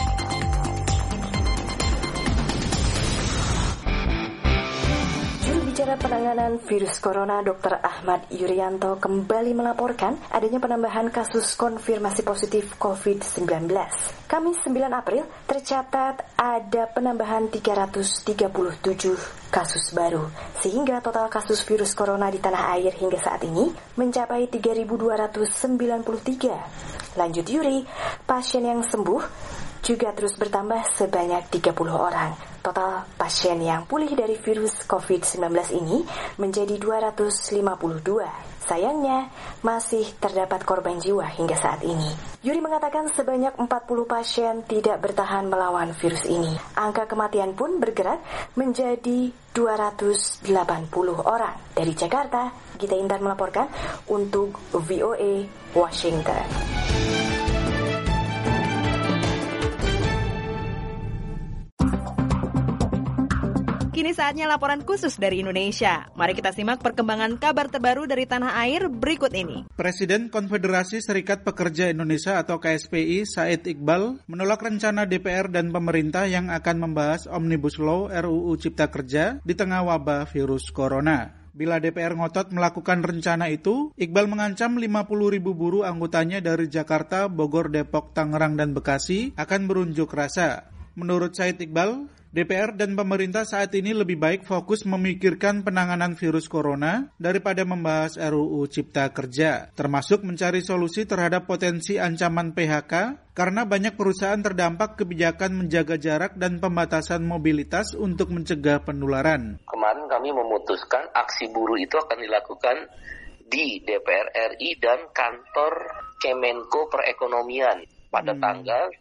Jurubicara penanganan virus corona Dr. Ahmad Yuryanto kembali melaporkan adanya penambahan kasus konfirmasi positif COVID-19. Kamis 9 April tercatat ada penambahan 337 kasus baru, sehingga total kasus virus corona di tanah air hingga saat ini mencapai 3.293. Lanjut Yuri, pasien yang sembuh juga terus bertambah sebanyak 30 orang. Total pasien yang pulih dari virus COVID-19 ini menjadi 252. Sayangnya, masih terdapat korban jiwa hingga saat ini. Yuri mengatakan sebanyak 40 pasien tidak bertahan melawan virus ini. Angka kematian pun bergerak menjadi 280 orang. Dari Jakarta, Gita Intan melaporkan untuk VOA Washington. Kini saatnya laporan khusus dari Indonesia. Mari kita simak perkembangan kabar terbaru dari tanah air berikut ini. Presiden Konfederasi Serikat Pekerja Indonesia atau KSPI, Said Iqbal, menolak rencana DPR dan pemerintah yang akan membahas Omnibus Law RUU Cipta Kerja di tengah wabah virus corona. Bila DPR ngotot melakukan rencana itu, Iqbal mengancam 50.000 buruh anggotanya dari Jakarta, Bogor, Depok, Tangerang, dan Bekasi akan berunjuk rasa. Menurut Said Iqbal, DPR dan pemerintah saat ini lebih baik fokus memikirkan penanganan virus corona daripada membahas RUU Cipta Kerja, termasuk mencari solusi terhadap potensi ancaman PHK karena banyak perusahaan terdampak kebijakan menjaga jarak dan pembatasan mobilitas untuk mencegah penularan. Kemarin kami memutuskan aksi buruh itu akan dilakukan di DPR RI dan kantor Kemenko Perekonomian pada tanggal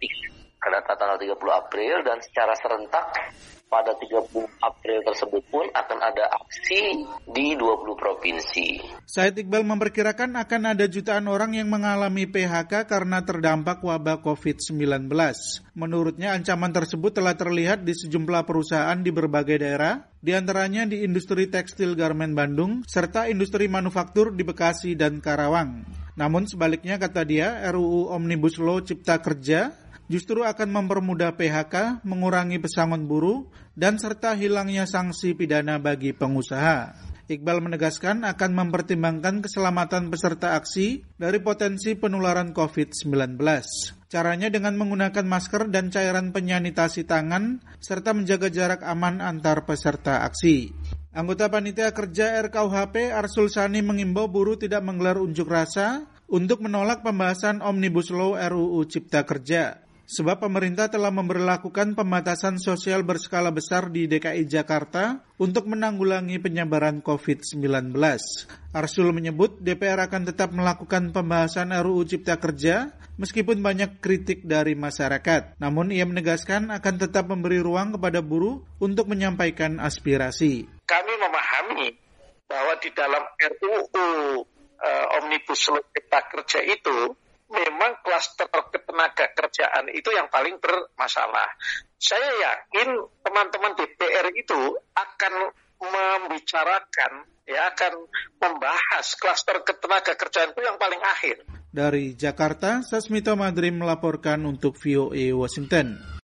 30 April dan secara serentak pada 30 April tersebut pun akan ada aksi di 20 provinsi. Said Iqbal memperkirakan akan ada jutaan orang yang mengalami PHK karena terdampak wabah COVID-19. Menurutnya ancaman tersebut telah terlihat di sejumlah perusahaan di berbagai daerah, di antaranya di industri tekstil garmen Bandung, serta industri manufaktur di Bekasi dan Karawang. Namun sebaliknya, kata dia, RUU Omnibus Law Cipta Kerja justru akan mempermudah PHK, mengurangi pesangon buruh, dan serta hilangnya sanksi pidana bagi pengusaha. Iqbal menegaskan akan mempertimbangkan keselamatan peserta aksi dari potensi penularan COVID-19. Caranya dengan menggunakan masker dan cairan penyanitasi tangan, serta menjaga jarak aman antar peserta aksi. Anggota Panitia Kerja RKUHP Arsul Sani mengimbau buruh tidak menggelar unjuk rasa untuk menolak pembahasan Omnibus Law RUU Cipta Kerja. Sebab pemerintah telah memberlakukan pembatasan sosial berskala besar di DKI Jakarta untuk menanggulangi penyebaran COVID-19. Arsul menyebut DPR akan tetap melakukan pembahasan RUU Cipta Kerja meskipun banyak kritik dari masyarakat. Namun ia menegaskan akan tetap memberi ruang kepada buruh untuk menyampaikan aspirasi. Kami memahami bahwa di dalam RUU Omnibus Law Cipta Kerja itu memang klaster ketenaga kerjaan itu yang paling bermasalah. Saya yakin teman-teman DPR itu akan membicarakan, akan membahas klaster ketenaga kerjaan itu yang paling akhir. Dari Jakarta, Sasmito Madrim melaporkan untuk VOA Washington.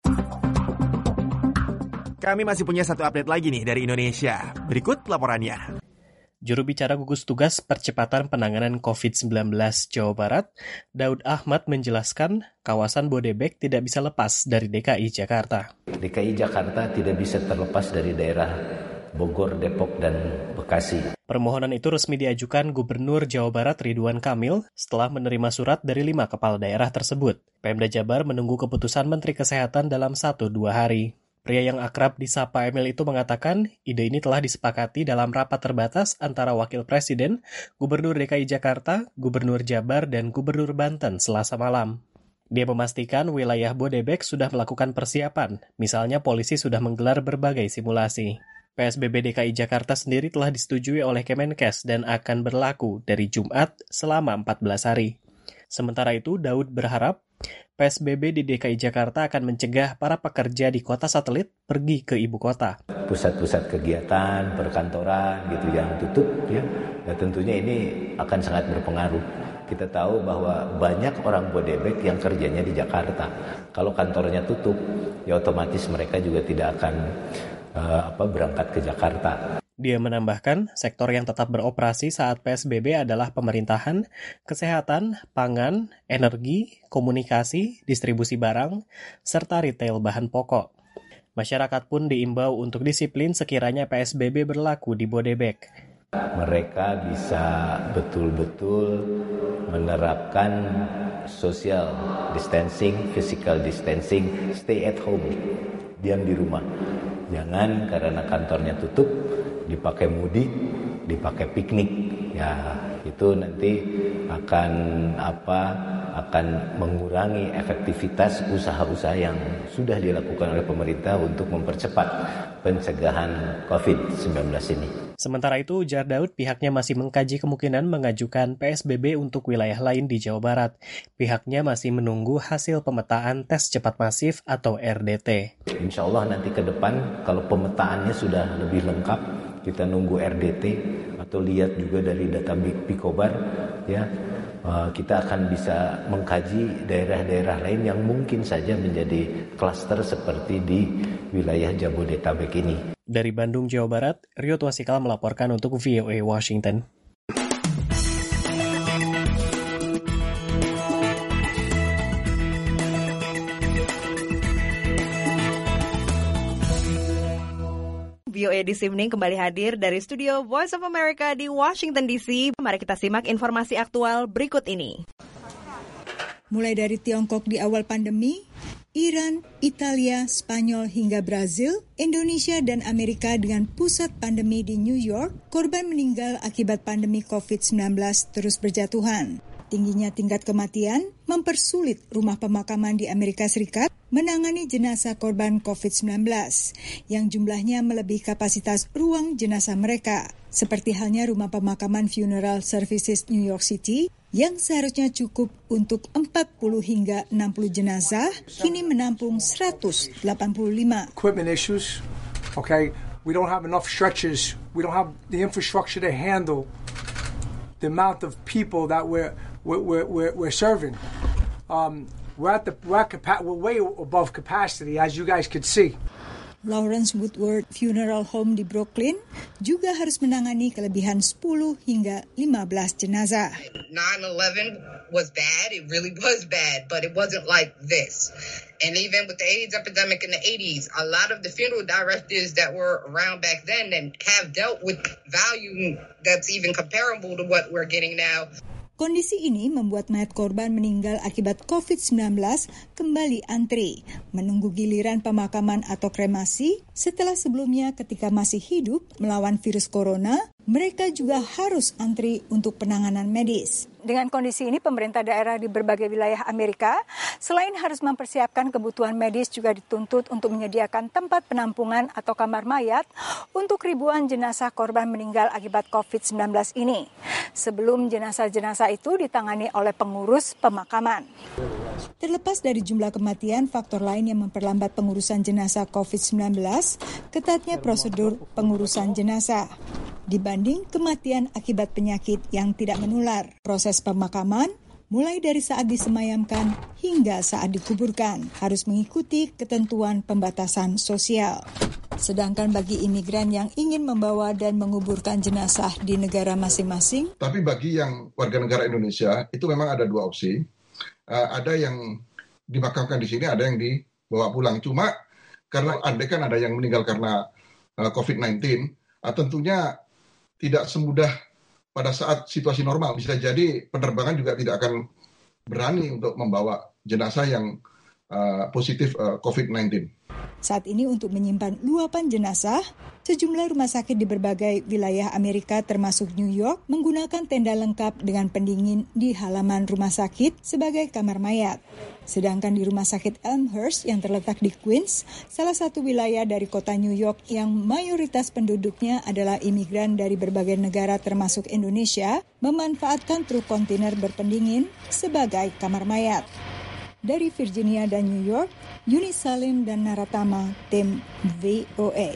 Kami masih punya satu update lagi nih dari Indonesia. Berikut laporannya. Juru bicara gugus tugas percepatan penanganan COVID-19 Jawa Barat, Daud Ahmad menjelaskan kawasan Bodebek tidak bisa lepas dari DKI Jakarta. DKI Jakarta tidak bisa terlepas dari daerah Bogor, Depok, dan Bekasi. Permohonan itu resmi diajukan Gubernur Jawa Barat Ridwan Kamil setelah menerima surat dari 5 kepala daerah tersebut. Pemda Jabar menunggu keputusan Menteri Kesehatan dalam 1-2 hari. Pria yang akrab disapa Emil itu mengatakan ide ini telah disepakati dalam rapat terbatas antara Wakil Presiden, Gubernur DKI Jakarta, Gubernur Jabar, dan Gubernur Banten Selasa malam. Dia memastikan wilayah Bodebek sudah melakukan persiapan, misalnya polisi sudah menggelar berbagai simulasi. PSBB DKI Jakarta sendiri telah disetujui oleh Kemenkes dan akan berlaku dari Jumat selama 14 hari. Sementara itu, Daud berharap PSBB di DKI Jakarta akan mencegah para pekerja di kota satelit pergi ke ibu kota. Pusat-pusat kegiatan, perkantoran gitu yang tutup ya. Dan tentunya ini akan sangat berpengaruh. Kita tahu bahwa banyak orang Bodebek yang kerjanya di Jakarta. Kalau kantornya tutup, ya otomatis mereka juga tidak akan berangkat ke Jakarta. Dia menambahkan, sektor yang tetap beroperasi saat PSBB adalah pemerintahan, kesehatan, pangan, energi, komunikasi, distribusi barang, serta retail bahan pokok. Masyarakat pun diimbau untuk disiplin sekiranya PSBB berlaku di Bodebek. Mereka bisa betul-betul menerapkan social distancing, physical distancing, stay at home, diam di rumah. Jangan karena kantornya tutup, dipakai mudik, dipakai piknik. Ya, itu nanti akan mengurangi efektivitas usaha-usaha yang sudah dilakukan oleh pemerintah untuk mempercepat pencegahan COVID-19 ini. Sementara itu, ujar Daud, pihaknya masih mengkaji kemungkinan mengajukan PSBB untuk wilayah lain di Jawa Barat. Pihaknya masih menunggu hasil pemetaan tes cepat masif atau RDT. Insya Allah nanti ke depan kalau pemetaannya sudah lebih lengkap, kita nunggu RDT atau lihat juga dari data Pikobar, ya kita akan bisa mengkaji daerah-daerah lain yang mungkin saja menjadi klaster seperti di wilayah Jabodetabek ini. Dari Bandung, Jawa Barat, Rio Twasikal melaporkan untuk VOA Washington. VOA This Evening kembali hadir dari studio Voice of America di Washington DC. Mari kita simak informasi aktual berikut ini. Mulai dari Tiongkok di awal pandemi, Iran, Italia, Spanyol hingga Brazil, Indonesia dan Amerika dengan pusat pandemi di New York, korban meninggal akibat pandemi COVID-19 terus berjatuhan. Tingginya tingkat kematian mempersulit rumah pemakaman di Amerika Serikat menangani jenazah korban COVID-19 yang jumlahnya melebihi kapasitas ruang jenazah mereka, seperti halnya rumah pemakaman Funeral Services New York City yang seharusnya cukup untuk 40 hingga 60 jenazah, kini menampung 185. Equipment issues, okay, we don't have enough stretchers, we don't have the infrastructure to handle the amount of people that we're serving. We're way above capacity, as you guys could see. Lawrence Woodward Funeral Home di Brooklyn juga harus menangani kelebihan 10 hingga 15 jenazah. 9/11 was bad, it really was bad, but it wasn't like this. And even with the AIDS epidemic in the 80s, a lot of the funeral directors that were around back then and have dealt with value that's even comparable to what we're getting now. Kondisi ini membuat mayat korban meninggal akibat COVID-19 kembali antri, menunggu giliran pemakaman atau kremasi setelah sebelumnya ketika masih hidup melawan virus corona, mereka juga harus antri untuk penanganan medis. Dengan kondisi ini, pemerintah daerah di berbagai wilayah Amerika, selain harus mempersiapkan kebutuhan medis, juga dituntut untuk menyediakan tempat penampungan atau kamar mayat untuk ribuan jenazah korban meninggal akibat COVID-19 ini. Sebelum jenazah-jenazah itu ditangani oleh pengurus pemakaman. Terlepas dari jumlah kematian, faktor lain yang memperlambat pengurusan jenazah COVID-19, ketatnya prosedur pengurusan jenazah dibanding kematian akibat penyakit yang tidak menular. Proses pemakaman, mulai dari saat disemayamkan hingga saat dikuburkan, harus mengikuti ketentuan pembatasan sosial. Sedangkan bagi imigran yang ingin membawa dan menguburkan jenazah di negara masing-masing. Tapi bagi yang warga negara Indonesia, itu memang ada dua opsi. Ada yang dimakamkan di sini, ada yang dibawa pulang. Cuma karena andai kan ada yang meninggal karena COVID-19, tentunya tidak semudah pada saat situasi normal. Bisa jadi penerbangan juga tidak akan berani untuk membawa jenazah yang positif COVID-19. Saat ini untuk menyimpan luapan jenazah, sejumlah rumah sakit di berbagai wilayah Amerika termasuk New York menggunakan tenda lengkap dengan pendingin di halaman rumah sakit sebagai kamar mayat. Sedangkan di rumah sakit Elmhurst yang terletak di Queens, salah satu wilayah dari kota New York yang mayoritas penduduknya adalah imigran dari berbagai negara termasuk Indonesia, memanfaatkan truk kontainer berpendingin sebagai kamar mayat. Dari Virginia dan New York, Yuni Salim dan Naratama, tim VOA.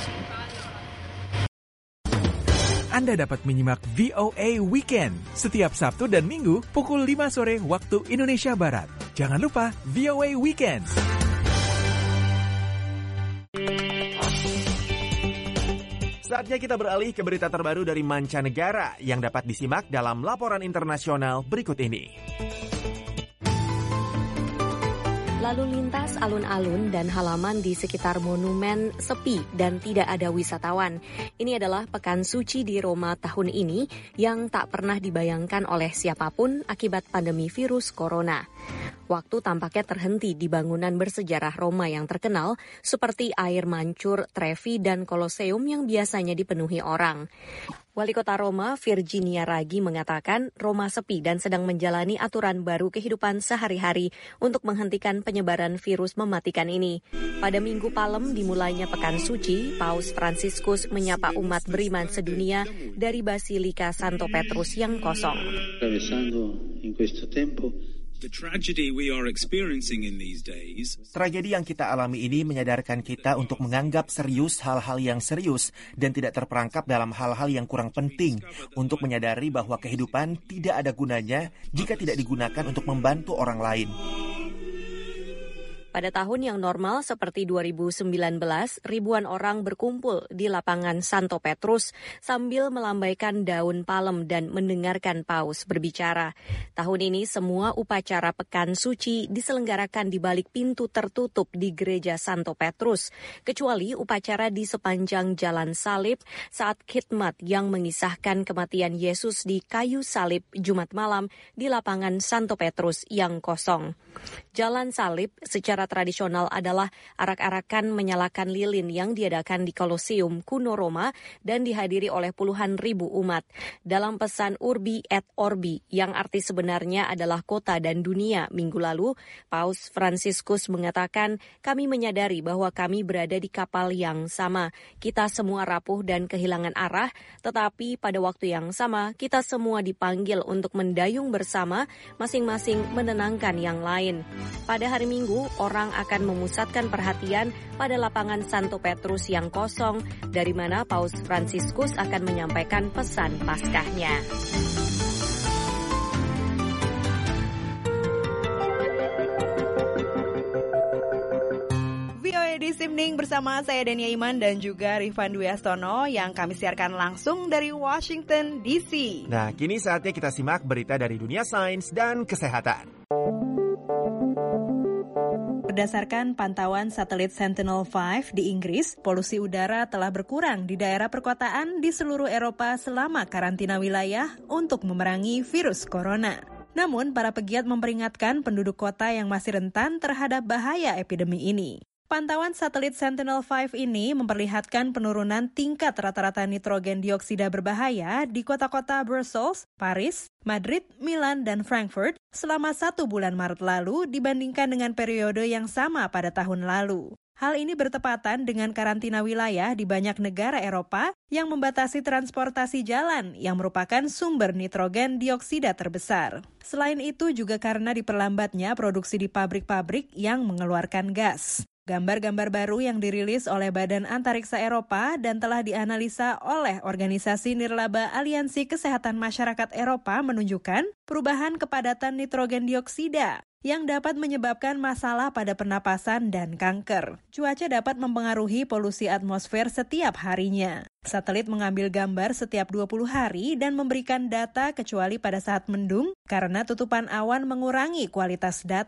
Anda dapat menyimak VOA Weekend setiap Sabtu dan Minggu pukul 5 sore waktu Indonesia Barat. Jangan lupa VOA Weekend. Saatnya kita beralih ke berita terbaru dari mancanegara yang dapat disimak dalam laporan internasional berikut ini. Lalu lintas alun-alun dan halaman di sekitar monumen sepi dan tidak ada wisatawan. Ini adalah pekan suci di Roma tahun ini yang tak pernah dibayangkan oleh siapapun akibat pandemi virus corona. Waktu tampaknya terhenti di bangunan bersejarah Roma yang terkenal seperti Air Mancur, Trevi, dan Colosseum yang biasanya dipenuhi orang. Wali Kota Roma, Virginia Raggi, mengatakan Roma sepi dan sedang menjalani aturan baru kehidupan sehari-hari untuk menghentikan penyebaran virus mematikan ini. Pada Minggu Palem dimulainya Pekan Suci, Paus Fransiskus menyapa umat beriman sedunia dari Basilika Santo Petrus yang kosong. Tragedi yang kita alami ini menyadarkan kita untuk menganggap serius hal-hal yang serius dan tidak terperangkap dalam hal-hal yang kurang penting, untuk menyadari bahwa kehidupan tidak ada gunanya jika tidak digunakan untuk membantu orang lain. Pada tahun yang normal seperti 2019, ribuan orang berkumpul di lapangan Santo Petrus sambil melambaikan daun palem dan mendengarkan paus berbicara. Tahun ini semua upacara Pekan Suci diselenggarakan di balik pintu tertutup di Gereja Santo Petrus, kecuali upacara di sepanjang Jalan Salib saat khidmat yang mengisahkan kematian Yesus di kayu salib Jumat malam di lapangan Santo Petrus yang kosong. Jalan Salib secara tradisional adalah arak-arakan menyalakan lilin yang diadakan di Colosseum kuno Roma dan dihadiri oleh puluhan ribu umat. Dalam pesan Urbi et Orbi yang arti sebenarnya adalah kota dan dunia minggu lalu, Paus Fransiskus mengatakan, kami menyadari bahwa kami berada di kapal yang sama. Kita semua rapuh dan kehilangan arah, tetapi pada waktu yang sama kita semua dipanggil untuk mendayung bersama, masing-masing menenangkan yang lain. Pada hari Minggu, orang akan memusatkan perhatian pada lapangan Santo Petrus yang kosong, dari mana Paus Fransiskus akan menyampaikan pesan Paskahnya. VOA This Evening bersama saya Dania Iman dan juga Rifan Dwi Astono yang kami siarkan langsung dari Washington DC. Nah, kini saatnya kita simak berita dari dunia sains dan kesehatan. Berdasarkan pantauan satelit Sentinel-5 di Inggris, polusi udara telah berkurang di daerah perkotaan di seluruh Eropa selama karantina wilayah untuk memerangi virus corona. Namun, para pegiat memperingatkan penduduk kota yang masih rentan terhadap bahaya epidemi ini. Pantauan satelit Sentinel-5 ini memperlihatkan penurunan tingkat rata-rata nitrogen dioksida berbahaya di kota-kota Brussels, Paris, Madrid, Milan, dan Frankfurt selama 1 bulan Maret lalu dibandingkan dengan periode yang sama pada tahun lalu. Hal ini bertepatan dengan karantina wilayah di banyak negara Eropa yang membatasi transportasi jalan yang merupakan sumber nitrogen dioksida terbesar. Selain itu juga karena diperlambatnya produksi di pabrik-pabrik yang mengeluarkan gas. Gambar-gambar baru yang dirilis oleh Badan Antariksa Eropa dan telah dianalisa oleh Organisasi Nirlaba Aliansi Kesehatan Masyarakat Eropa menunjukkan perubahan kepadatan nitrogen dioksida yang dapat menyebabkan masalah pada pernapasan dan kanker. Cuaca dapat mempengaruhi polusi atmosfer setiap harinya. Satelit mengambil gambar setiap 20 hari dan memberikan data kecuali pada saat mendung karena tutupan awan mengurangi kualitas data.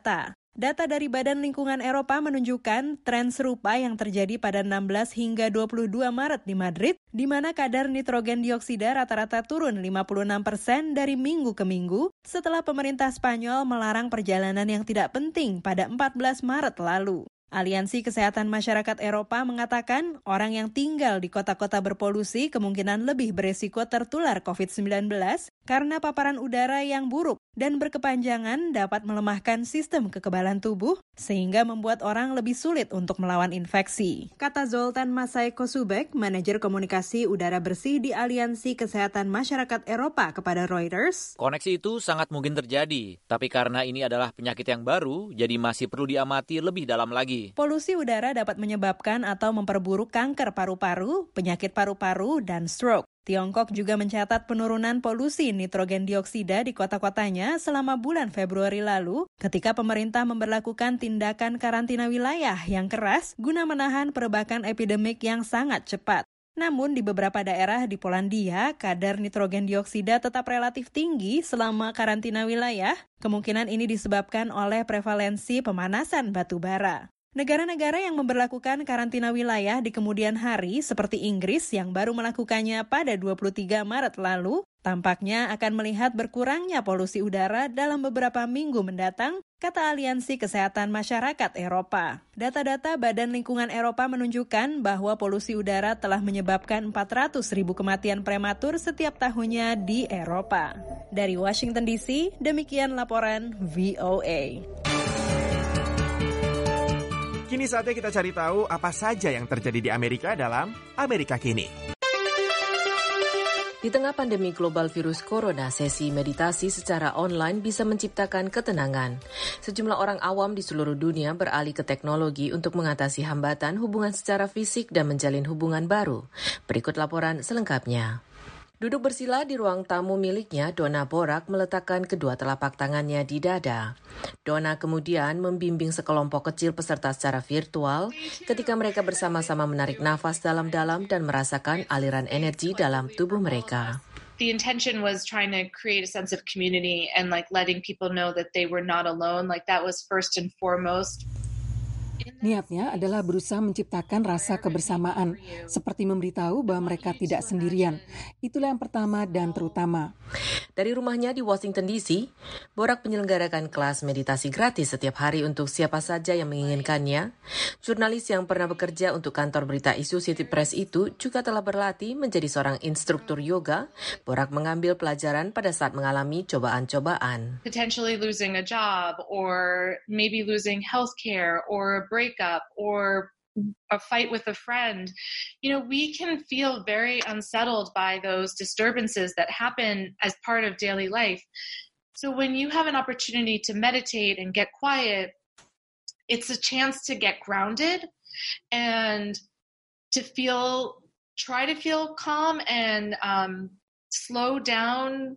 Data dari Badan Lingkungan Eropa menunjukkan tren serupa yang terjadi pada 16 hingga 22 Maret di Madrid, di mana kadar nitrogen dioksida rata-rata turun 56% dari minggu ke minggu setelah pemerintah Spanyol melarang perjalanan yang tidak penting pada 14 Maret lalu. Aliansi Kesehatan Masyarakat Eropa mengatakan orang yang tinggal di kota-kota berpolusi kemungkinan lebih beresiko tertular COVID-19 karena paparan udara yang buruk dan berkepanjangan dapat melemahkan sistem kekebalan tubuh sehingga membuat orang lebih sulit untuk melawan infeksi. Kata Zoltán Masai Kosubek, manajer komunikasi udara bersih di Aliansi Kesehatan Masyarakat Eropa kepada Reuters. Koneksi itu sangat mungkin terjadi, tapi karena ini adalah penyakit yang baru, jadi masih perlu diamati lebih dalam lagi. Polusi udara dapat menyebabkan atau memperburuk kanker paru-paru, penyakit paru-paru, dan stroke. Tiongkok juga mencatat penurunan polusi nitrogen dioksida di kota-kotanya selama bulan Februari lalu ketika pemerintah memberlakukan tindakan karantina wilayah yang keras guna menahan perebakan epidemik yang sangat cepat. Namun di beberapa daerah di Polandia, kadar nitrogen dioksida tetap relatif tinggi selama karantina wilayah. Kemungkinan ini disebabkan oleh prevalensi pemanasan batu bara. Negara-negara yang memberlakukan karantina wilayah di kemudian hari seperti Inggris yang baru melakukannya pada 23 Maret lalu, tampaknya akan melihat berkurangnya polusi udara dalam beberapa minggu mendatang, kata Aliansi Kesehatan Masyarakat Eropa. Data-data Badan Lingkungan Eropa menunjukkan bahwa polusi udara telah menyebabkan 400.000 kematian prematur setiap tahunnya di Eropa. Dari Washington DC, demikian laporan VOA. Kini saatnya kita cari tahu apa saja yang terjadi di Amerika dalam Amerika Kini. Di tengah pandemi global virus corona, sesi meditasi secara online bisa menciptakan ketenangan. Sejumlah orang awam di seluruh dunia beralih ke teknologi untuk mengatasi hambatan hubungan secara fisik dan menjalin hubungan baru. Berikut laporan selengkapnya. Duduk bersila di ruang tamu miliknya, Donna Borak meletakkan kedua telapak tangannya di dada. Donna kemudian membimbing sekelompok kecil peserta secara virtual ketika mereka bersama-sama menarik nafas dalam-dalam dan merasakan aliran energi dalam tubuh mereka. The intention was trying to create a sense of community and letting people know that they were not alone. That was first and foremost. Niatnya adalah berusaha menciptakan rasa kebersamaan, seperti memberitahu bahwa mereka tidak sendirian. Itulah yang pertama dan terutama. Dari rumahnya di Washington DC, Borak menyelenggarakan kelas meditasi gratis setiap hari untuk siapa saja yang menginginkannya. Jurnalis yang pernah bekerja untuk kantor berita Associated Press itu juga telah berlatih menjadi seorang instruktur yoga. Borak mengambil pelajaran pada saat mengalami cobaan-cobaan. Potentially losing a job or maybe losing health care or breakup or a fight with a friend, we can feel very unsettled by those disturbances that happen as part of daily life. So when you have an opportunity to meditate and get quiet, it's a chance to get grounded and to try to feel calm and slow down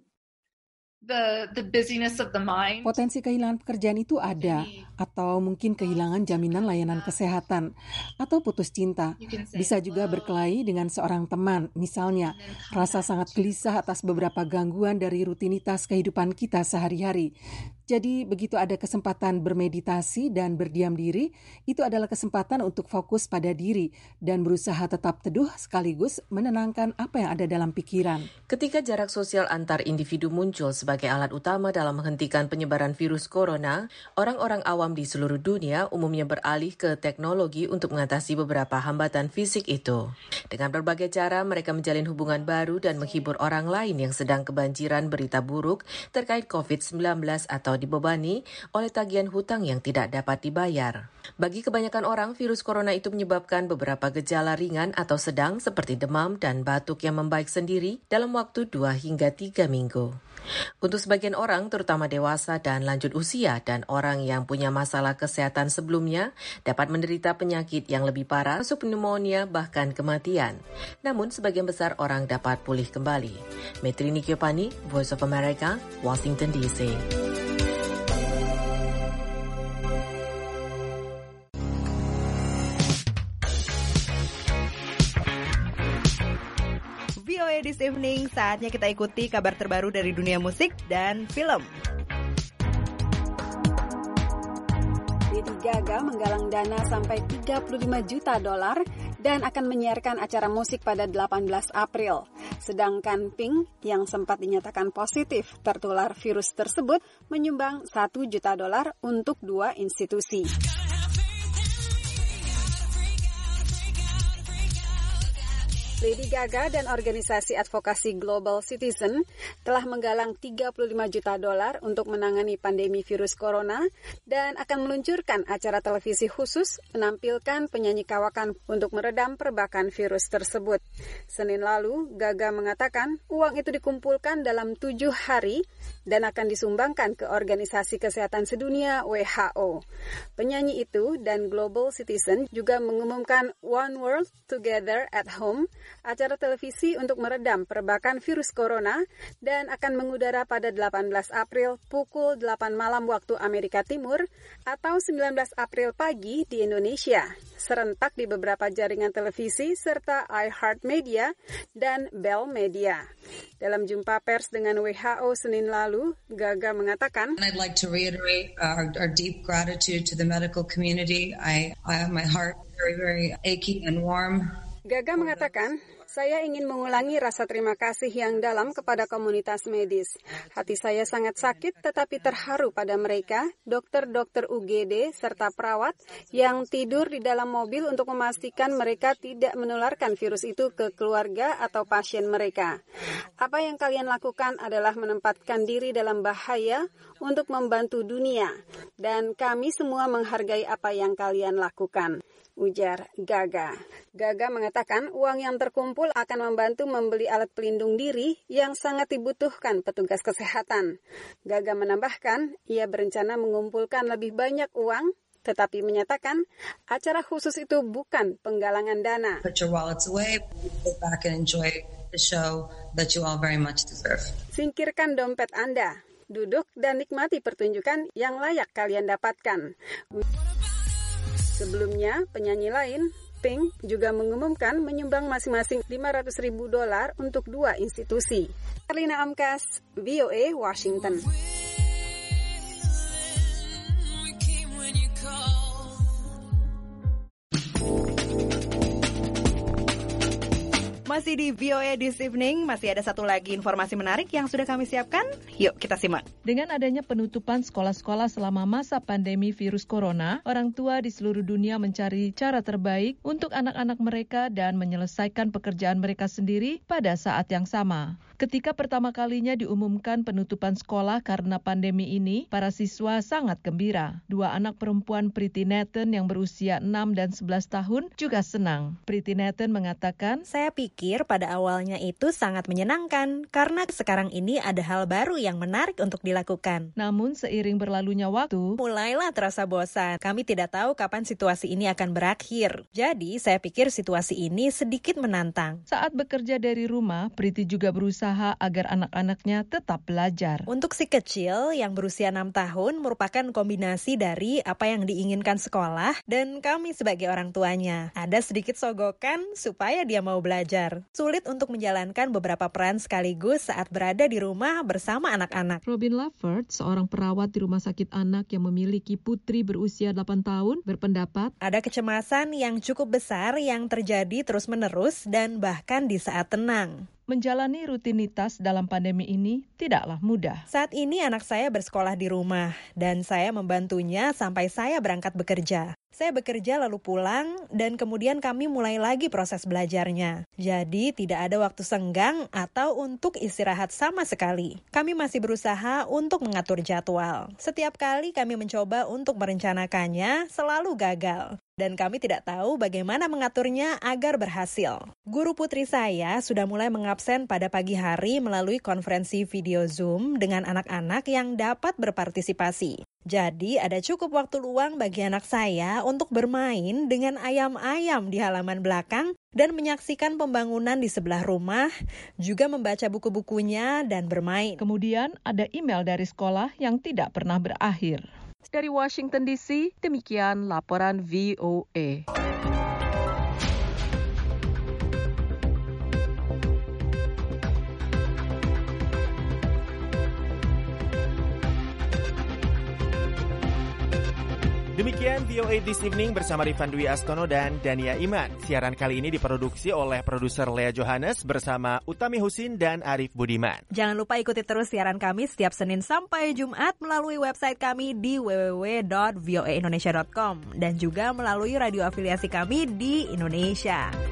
the busyness of the mind. Potensi kehilangan pekerjaan itu ada, atau mungkin kehilangan jaminan layanan kesehatan, atau putus cinta. Bisa juga berkelahi dengan seorang teman, misalnya rasa sangat gelisah atas beberapa gangguan dari rutinitas kehidupan kita sehari-hari. Jadi begitu ada kesempatan bermeditasi dan berdiam diri, itu adalah kesempatan untuk fokus pada diri dan berusaha tetap teduh sekaligus menenangkan apa yang ada dalam pikiran. Ketika jarak sosial antar individu muncul sebagai alat utama dalam menghentikan penyebaran virus corona, orang-orang awam di seluruh dunia umumnya beralih ke teknologi untuk mengatasi beberapa hambatan fisik itu. Dengan berbagai cara, mereka menjalin hubungan baru dan menghibur orang lain yang sedang kebanjiran berita buruk terkait COVID-19 atau dibebani oleh tagihan hutang yang tidak dapat dibayar. Bagi kebanyakan orang, virus corona itu menyebabkan beberapa gejala ringan atau sedang seperti demam dan batuk yang membaik sendiri dalam waktu 2 hingga 3 minggu. Untuk sebagian orang, terutama dewasa dan lanjut usia dan orang yang punya masalah kesehatan sebelumnya, dapat menderita penyakit yang lebih parah, masuk pneumonia bahkan kematian. Namun, sebagian besar orang dapat pulih kembali. Metri Nikyopani, Voice of America, Washington DC. VOA This Evening, saatnya kita ikuti kabar terbaru dari dunia musik dan film. Gaga menggalang dana sampai 35 juta dolar dan akan menyiarkan acara musik pada 18 April. Sedangkan Pink yang sempat dinyatakan positif tertular virus tersebut menyumbang 1 juta dolar untuk 2 institusi. Lady Gaga dan organisasi advokasi Global Citizen telah menggalang 35 juta dolar untuk menangani pandemi virus corona dan akan meluncurkan acara televisi khusus menampilkan penyanyi kawakan untuk meredam perbakan virus tersebut. Senin lalu, Gaga mengatakan uang itu dikumpulkan dalam 7 hari dan akan disumbangkan ke Organisasi Kesehatan Sedunia WHO. Penyanyi itu dan Global Citizen juga mengumumkan One World Together at Home, acara televisi untuk meredam perbakan virus corona dan akan mengudara pada 18 April pukul 8 malam waktu Amerika Timur atau 19 April pagi di Indonesia, serentak di beberapa jaringan televisi serta iHeartMedia dan Bell Media. Dalam jumpa pers dengan WHO Senin lalu, Gaga mengatakan, I'd like to reiterate our deep gratitude to the medical community. My heart very, very achy and warm. Gaga mengatakan, saya ingin mengulangi rasa terima kasih yang dalam kepada komunitas medis. Hati saya sangat sakit tetapi terharu pada mereka, dokter-dokter UGD serta perawat yang tidur di dalam mobil untuk memastikan mereka tidak menularkan virus itu ke keluarga atau pasien mereka. Apa yang kalian lakukan adalah menempatkan diri dalam bahaya untuk membantu dunia, dan kami semua menghargai apa yang kalian lakukan, ujar Gaga. Gaga mengatakan uang yang terkumpul akan membantu membeli alat pelindung diri yang sangat dibutuhkan petugas kesehatan. Gaga menambahkan, ia berencana mengumpulkan lebih banyak uang, tetapi menyatakan acara khusus itu bukan penggalangan dana. Put your wallets away, sit back and enjoy the show that you all very much deserve. Singkirkan dompet Anda, duduk dan nikmati pertunjukan yang layak kalian dapatkan. Sebelumnya, penyanyi lain, Pink, juga mengumumkan menyumbang masing-masing $500.000 untuk 2 institusi. Karlina Amkas, VOA, Washington. Masih di VOA This Evening, masih ada satu lagi informasi menarik yang sudah kami siapkan. Yuk kita simak. Dengan adanya penutupan sekolah-sekolah selama masa pandemi virus corona, orang tua di seluruh dunia mencari cara terbaik untuk anak-anak mereka dan menyelesaikan pekerjaan mereka sendiri pada saat yang sama. Ketika pertama kalinya diumumkan penutupan sekolah karena pandemi ini, para siswa sangat gembira. 2 anak perempuan Priti Nathan yang berusia 6 dan 11 tahun juga senang. Priti Nathan mengatakan, saya pikir pada awalnya itu sangat menyenangkan karena sekarang ini ada hal baru yang menarik untuk dilakukan. Namun seiring berlalunya waktu, mulailah terasa bosan. Kami tidak tahu kapan situasi ini akan berakhir. Jadi saya pikir situasi ini sedikit menantang. Saat bekerja dari rumah, Priti juga berusaha agar anak-anaknya tetap belajar. Untuk si kecil yang berusia 6 tahun merupakan kombinasi dari apa yang diinginkan sekolah dan kami sebagai orang tuanya. Ada sedikit sogokan supaya dia mau belajar. Sulit untuk menjalankan beberapa peran sekaligus saat berada di rumah bersama anak-anak. Robin Lafford, seorang perawat di rumah sakit anak yang memiliki putri berusia 8 tahun, berpendapat, ada kecemasan yang cukup besar yang terjadi terus-menerus dan bahkan di saat tenang. Menjalani rutinitas dalam pandemi ini tidaklah mudah. Saat ini anak saya bersekolah di rumah dan saya membantunya sampai saya berangkat bekerja. Saya bekerja lalu pulang dan kemudian kami mulai lagi proses belajarnya. Jadi tidak ada waktu senggang atau untuk istirahat sama sekali. Kami masih berusaha untuk mengatur jadwal. Setiap kali kami mencoba untuk merencanakannya selalu gagal. Dan kami tidak tahu bagaimana mengaturnya agar berhasil. Guru putri saya sudah mulai mengabsen pada pagi hari melalui konferensi video Zoom dengan anak-anak yang dapat berpartisipasi. Jadi ada cukup waktu luang bagi anak saya untuk bermain dengan ayam-ayam di halaman belakang dan menyaksikan pembangunan di sebelah rumah, juga membaca buku-bukunya dan bermain. Kemudian ada email dari sekolah yang tidak pernah berakhir. Dari Washington DC, demikian laporan VOA. Demikian Weekend VOA This Evening bersama Rifan Dwi Astono dan Dania Iman. Siaran kali ini diproduksi oleh produser Lea Johannes bersama Utami Husin dan Arif Budiman. Jangan lupa ikuti terus siaran kami setiap Senin sampai Jumat melalui website kami di www.voaindonesia.com dan juga melalui radio afiliasi kami di Indonesia.